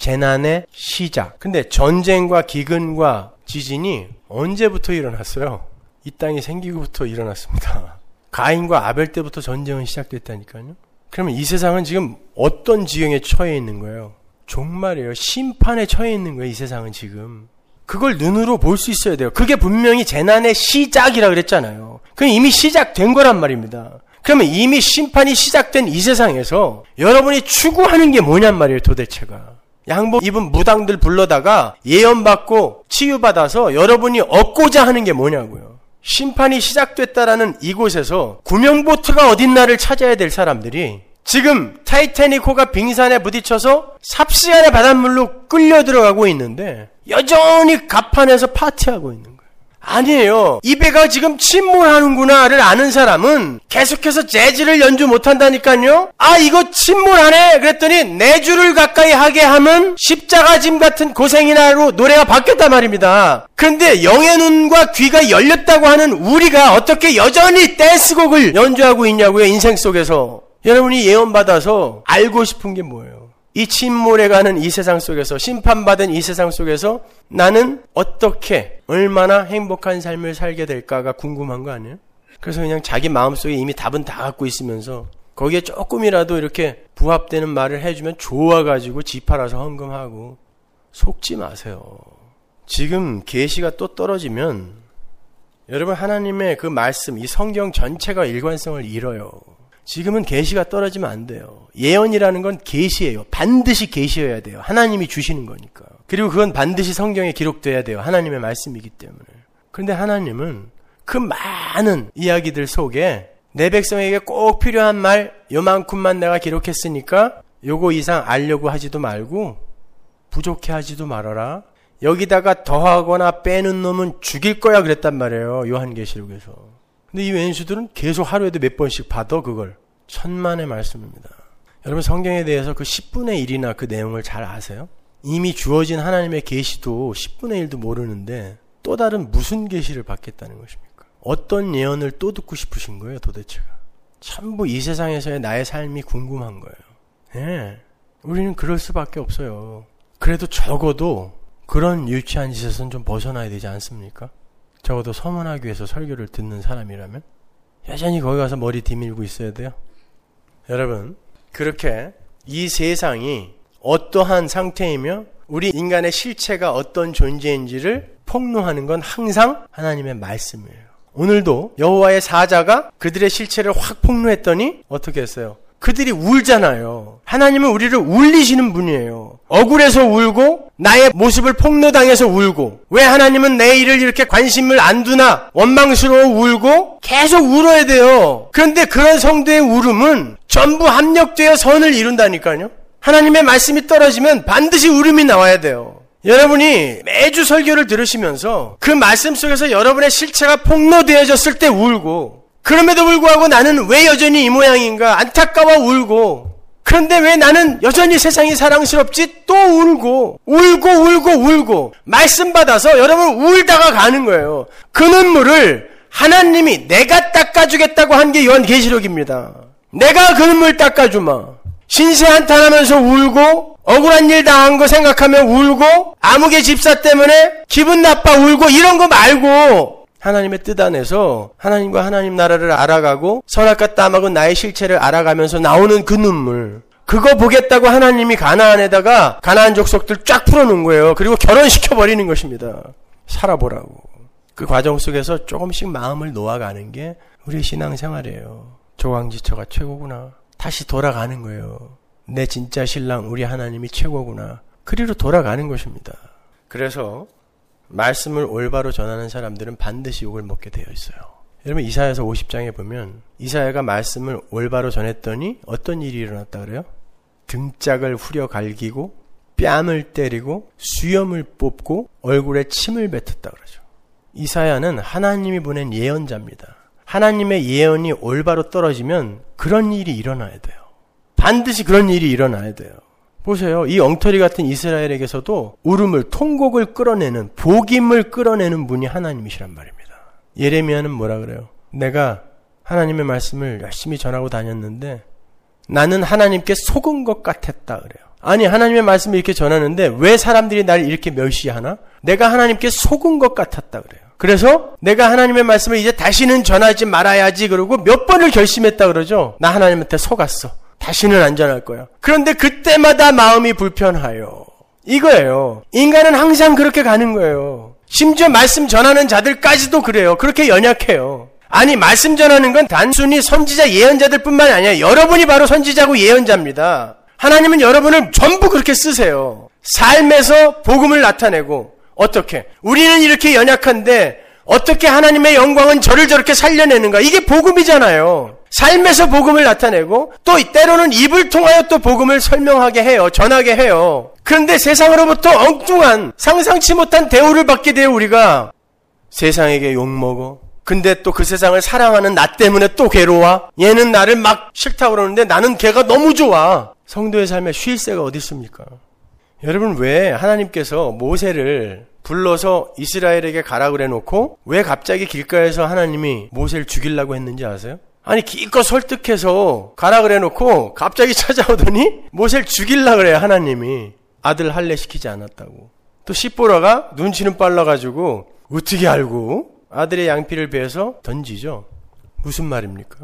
재난의 시작. 근데 전쟁과 기근과 지진이 언제부터 일어났어요? 이 땅이 생기고부터 일어났습니다. 가인과 아벨 때부터 전쟁은 시작됐다니까요. 그러면 이 세상은 지금 어떤 지경에 처해 있는 거예요? 정말이에요. 심판에 처해 있는 거예요. 이 세상은 지금. 그걸 눈으로 볼 수 있어야 돼요. 그게 분명히 재난의 시작이라 그랬잖아요. 그럼 이미 시작된 거란 말입니다. 그러면 이미 심판이 시작된 이 세상에서 여러분이 추구하는 게 뭐냔 말이에요. 도대체가. 양복 입은 무당들 불러다가 예언받고 치유받아서 여러분이 얻고자 하는 게 뭐냐고요. 심판이 시작됐다라는 이곳에서 구명보트가 어딨나를 찾아야 될 사람들이 지금 타이타닉호가 빙산에 부딪혀서 삽시간의 바닷물로 끌려 들어가고 있는데 여전히 갑판에서 파티하고 있는 거예요. 아니에요. 이 배가 지금 침몰하는구나를 아는 사람은 계속해서 재즈를 연주 못한다니까요. 아 이거 침몰하네 그랬더니 네 줄을 가까이 하게 하면 십자가짐 같은 고생이나로 노래가 바뀌었단 말입니다. 그런데 영의 눈과 귀가 열렸다고 하는 우리가 어떻게 여전히 댄스곡을 연주하고 있냐고요. 인생 속에서. 여러분이 예언받아서 알고 싶은 게 뭐예요? 이 침몰해가는 이 세상 속에서 심판받은 이 세상 속에서 나는 어떻게 얼마나 행복한 삶을 살게 될까가 궁금한 거 아니에요? 그래서 그냥 자기 마음속에 이미 답은 다 갖고 있으면서 거기에 조금이라도 이렇게 부합되는 말을 해주면 좋아가지고 지팔아서 헌금하고 속지 마세요. 지금 계시가 또 떨어지면 여러분 하나님의 그 말씀 이 성경 전체가 일관성을 잃어요. 지금은 계시가 떨어지면 안 돼요. 예언이라는 건 계시예요. 반드시 계시여야 돼요. 하나님이 주시는 거니까. 그리고 그건 반드시 성경에 기록돼야 돼요. 하나님의 말씀이기 때문에. 그런데 하나님은 그 많은 이야기들 속에 내 백성에게 꼭 필요한 말 요만큼만 내가 기록했으니까 요거 이상 알려고 하지도 말고 부족해 하지도 말아라. 여기다가 더하거나 빼는 놈은 죽일 거야 그랬단 말이에요. 요한계시록에서. 근데 이 왼수들은 계속 하루에도 몇 번씩 받아 그걸. 천만의 말씀입니다. 여러분 성경에 대해서 그 10분의 1이나 그 내용을 잘 아세요? 이미 주어진 하나님의 계시도 10분의 1도 모르는데 또 다른 무슨 계시를 받겠다는 것입니까? 어떤 예언을 또 듣고 싶으신 거예요 도대체가? 전부 이 세상에서의 나의 삶이 궁금한 거예요. 예, 우리는 그럴 수밖에 없어요. 그래도 적어도 그런 유치한 짓에서는 좀 벗어나야 되지 않습니까? 적어도 서문하기 위해서 설교를 듣는 사람이라면 여전히 거기 가서 머리 뒤밀고 있어야 돼요. 여러분 그렇게 이 세상이 어떠한 상태이며 우리 인간의 실체가 어떤 존재인지를 폭로하는 건 항상 하나님의 말씀이에요. 오늘도 여호와의 사자가 그들의 실체를 확 폭로했더니 어떻게 했어요? 그들이 울잖아요. 하나님은 우리를 울리시는 분이에요. 억울해서 울고 나의 모습을 폭로당해서 울고 왜 하나님은 내 일을 이렇게 관심을 안 두나 원망스러워 울고 계속 울어야 돼요. 그런데 그런 성도의 울음은 전부 합력되어 선을 이룬다니까요. 하나님의 말씀이 떨어지면 반드시 울음이 나와야 돼요. 여러분이 매주 설교를 들으시면서 그 말씀 속에서 여러분의 실체가 폭로되어졌을 때 울고 그럼에도 불구하고 나는 왜 여전히 이 모양인가 안타까워 울고 그런데 왜 나는 여전히 세상이 사랑스럽지? 또 울고 말씀 받아서 여러분 울다가 가는 거예요. 그 눈물을 하나님이 내가 닦아주겠다고 한 게 요한계시록입니다. 내가 그 눈물 닦아주마. 신세한탄하면서 울고 억울한 일 당한 거 생각하며 울고 암흑의 집사 때문에 기분 나빠 울고 이런 거 말고 하나님의 뜻 안에서 하나님과 하나님 나라를 알아가고 선악과 땀하고 나의 실체를 알아가면서 나오는 그 눈물, 그거 보겠다고 하나님이 가나안에다가 가나안 족속들 쫙 풀어놓은 거예요. 그리고 결혼시켜버리는 것입니다. 살아보라고. 그 과정 속에서 조금씩 마음을 놓아가는 게 우리 신앙생활이에요. 조강지처가 최고구나. 다시 돌아가는 거예요. 내 진짜 신랑 우리 하나님이 최고구나. 그리로 돌아가는 것입니다. 그래서 말씀을 올바로 전하는 사람들은 반드시 욕을 먹게 되어 있어요. 여러분 이사야서 50장에 보면 이사야가 말씀을 올바로 전했더니 어떤 일이 일어났다 그래요? 등짝을 후려 갈기고 뺨을 때리고 수염을 뽑고 얼굴에 침을 뱉었다 그러죠. 이사야는 하나님이 보낸 예언자입니다. 하나님의 예언이 올바로 떨어지면 그런 일이 일어나야 돼요. 반드시 그런 일이 일어나야 돼요. 보세요. 이 엉터리 같은 이스라엘에게서도 울음을, 통곡을 끌어내는, 복임을 끌어내는 분이 하나님이시란 말입니다. 예레미야는 뭐라 그래요? 내가 하나님의 말씀을 열심히 전하고 다녔는데 나는 하나님께 속은 것 같았다 그래요. 아니 하나님의 말씀을 이렇게 전하는데 왜 사람들이 날 이렇게 멸시하나? 내가 하나님께 속은 것 같았다 그래요. 그래서 내가 하나님의 말씀을 이제 다시는 전하지 말아야지 그러고 몇 번을 결심했다 그러죠. 나 하나님한테 속았어. 다시는 안 전할 거야. 그런데 그때마다 마음이 불편하여. 이거예요. 인간은 항상 그렇게 가는 거예요. 심지어 말씀 전하는 자들까지도 그래요. 그렇게 연약해요. 아니 말씀 전하는 건 단순히 선지자 예언자들 뿐만 아니라 여러분이 바로 선지자고 예언자입니다. 하나님은 여러분을 전부 그렇게 쓰세요. 삶에서 복음을 나타내고 어떻게? 우리는 이렇게 연약한데 어떻게 하나님의 영광은 저를 저렇게 살려내는가? 이게 복음이잖아요. 삶에서 복음을 나타내고 또 때로는 입을 통하여 또 복음을 설명하게 해요. 전하게 해요. 그런데 세상으로부터 엉뚱한 상상치 못한 대우를 받게 돼요. 우리가 세상에게 욕먹어. 근데 또 그 세상을 사랑하는 나 때문에 또 괴로워. 얘는 나를 막 싫다고 그러는데 나는 걔가 너무 좋아. 성도의 삶에 쉴 새가 어디 있습니까? 여러분 왜 하나님께서 모세를 불러서 이스라엘에게 가라 그래 놓고 왜 갑자기 길가에서 하나님이 모세를 죽이려고 했는지 아세요? 아니 기껏 설득해서 가라 그래 놓고 갑자기 찾아오더니 모세를 죽이려고 그래요. 하나님이 아들 할례 시키지 않았다고. 또 시보라가 눈치는 빨라가지고 어떻게 알고 아들의 양피를 베어서 던지죠. 무슨 말입니까?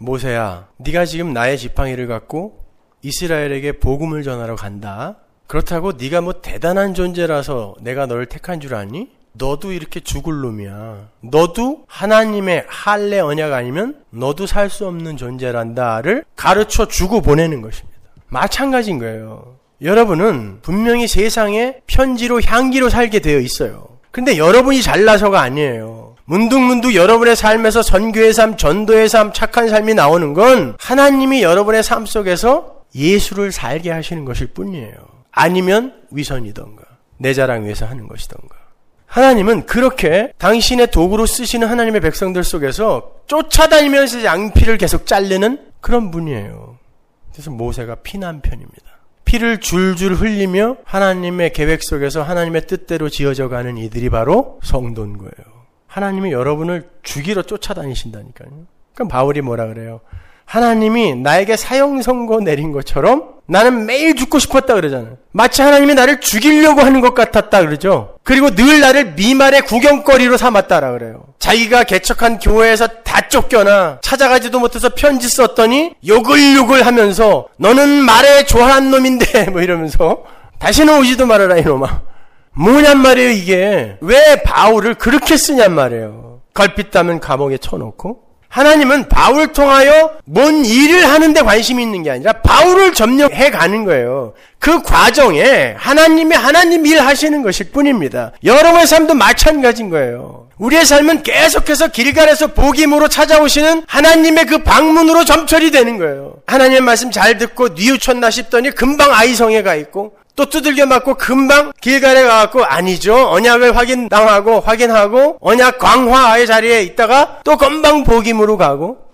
모세야 네가 지금 나의 지팡이를 갖고 이스라엘에게 복음을 전하러 간다. 그렇다고 네가 뭐 대단한 존재라서 내가 너를 택한 줄 아니? 너도 이렇게 죽을 놈이야. 너도 하나님의 할례 언약 아니면 너도 살 수 없는 존재란다를 가르쳐 주고 보내는 것입니다. 마찬가지인 거예요. 여러분은 분명히 세상에 편지로 향기로 살게 되어 있어요. 근데 여러분이 잘나서가 아니에요. 문득문득 여러분의 삶에서 선교의 삶, 전도의 삶, 착한 삶이 나오는 건 하나님이 여러분의 삶 속에서 예수를 살게 하시는 것일 뿐이에요. 아니면 위선이던가 내 자랑 위해서 하는 것이던가. 하나님은 그렇게 당신의 도구로 쓰시는 하나님의 백성들 속에서 쫓아다니면서 양피를 계속 자르는 그런 분이에요. 그래서 모세가 피난 편입니다. 피를 줄줄 흘리며 하나님의 계획 속에서 하나님의 뜻대로 지어져가는 이들이 바로 성도인 거예요. 하나님이 여러분을 죽이러 쫓아다니신다니까요. 그럼 바울이 뭐라 그래요? 하나님이 나에게 사형 선고 내린 것처럼 나는 매일 죽고 싶었다 그러잖아요. 마치 하나님이 나를 죽이려고 하는 것 같았다 그러죠. 그리고 늘 나를 미말의 구경거리로 삼았다라 그래요. 자기가 개척한 교회에서 다 쫓겨나 찾아가지도 못해서 편지 썼더니 욕을 하면서 너는 말에 조한 놈인데 뭐 이러면서 다시는 오지도 말아라 이놈아. 뭐냔 말이에요 이게. 왜 바울을 그렇게 쓰냔 말이에요. 걸핏 따면 감옥에 쳐놓고. 하나님은 바울을 통하여 뭔 일을 하는데 관심이 있는 게 아니라 바울을 점령해 가는 거예요. 그 과정에 하나님 일 하시는 것일 뿐입니다. 여러분의 삶도 마찬가지인 거예요. 우리의 삶은 계속해서 길갈에서 복임으로 찾아오시는 하나님의 그 방문으로 점철이 되는 거예요. 하나님의 말씀 잘 듣고 뉘우쳤나 싶더니 금방 아이성에 가 있고 또 두들겨 맞고 금방 길갈에 가갖고 아니죠. 언약을 확인하고 언약 강화의 자리에 있다가 또 금방 복임으로 가고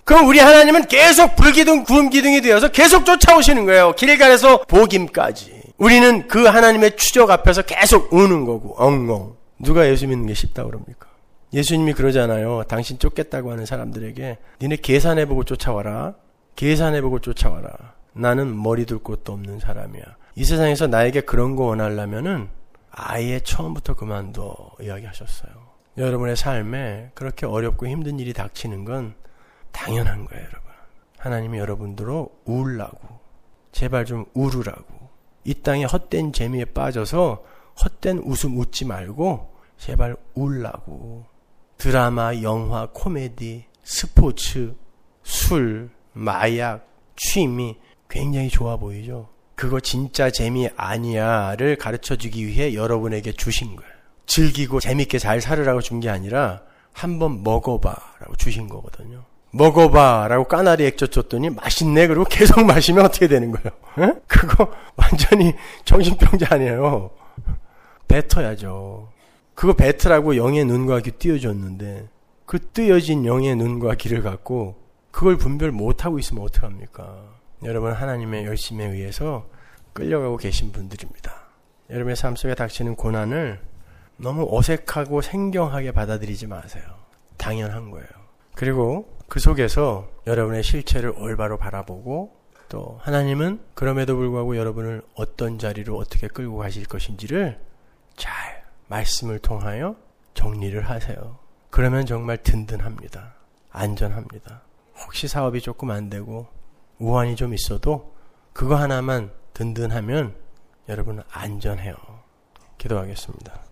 그럼 우리 하나님은 계속 불기둥 구름기둥이 되어서 계속 쫓아오시는 거예요. 길갈에서 복임까지. 우리는 그 하나님의 추적 앞에서 계속 우는 거고 엉엉. 누가 예수 믿는 게 쉽다고 그럽니까? 예수님이 그러잖아요. 당신 쫓겠다고 하는 사람들에게 니네 계산해보고 쫓아와라. 계산해보고 쫓아와라. 나는 머리 둘 곳도 없는 사람이야. 이 세상에서 나에게 그런 거 원하려면은 아예 처음부터 그만둬 이야기하셨어요. 여러분의 삶에 그렇게 어렵고 힘든 일이 닥치는 건 당연한 거예요, 여러분. 하나님이 여러분들로 울라고. 제발 좀 울으라고. 이 땅의 헛된 재미에 빠져서 헛된 웃음 웃지 말고 제발 울라고. 드라마, 영화, 코미디, 스포츠, 술, 마약, 취미 굉장히 좋아 보이죠? 그거 진짜 재미 아니야를 가르쳐주기 위해 여러분에게 주신 거예요. 즐기고 재밌게 잘 살으라고 준 게 아니라 한번 먹어봐라고 주신 거거든요. 먹어봐라고 까나리 액젓 줬더니 맛있네. 그리고 계속 마시면 어떻게 되는 거예요? 에? 그거 완전히 정신병자 아니에요. 뱉어야죠. 그거 뱉으라고 영의 눈과 귀 띄워줬는데 그 띄어진 영의 눈과 귀를 갖고 그걸 분별 못하고 있으면 어떡합니까? 여러분 하나님의 열심에 의해서 끌려가고 계신 분들입니다. 여러분의 삶 속에 닥치는 고난을 너무 어색하고 생경하게 받아들이지 마세요. 당연한 거예요. 그리고 그 속에서 여러분의 실체를 올바로 바라보고 또 하나님은 그럼에도 불구하고 여러분을 어떤 자리로 어떻게 끌고 가실 것인지를 잘 말씀을 통하여 정리를 하세요. 그러면 정말 든든합니다. 안전합니다. 혹시 사업이 조금 안 되고 우환이 좀 있어도 그거 하나만 든든하면 여러분은 안전해요. 기도하겠습니다.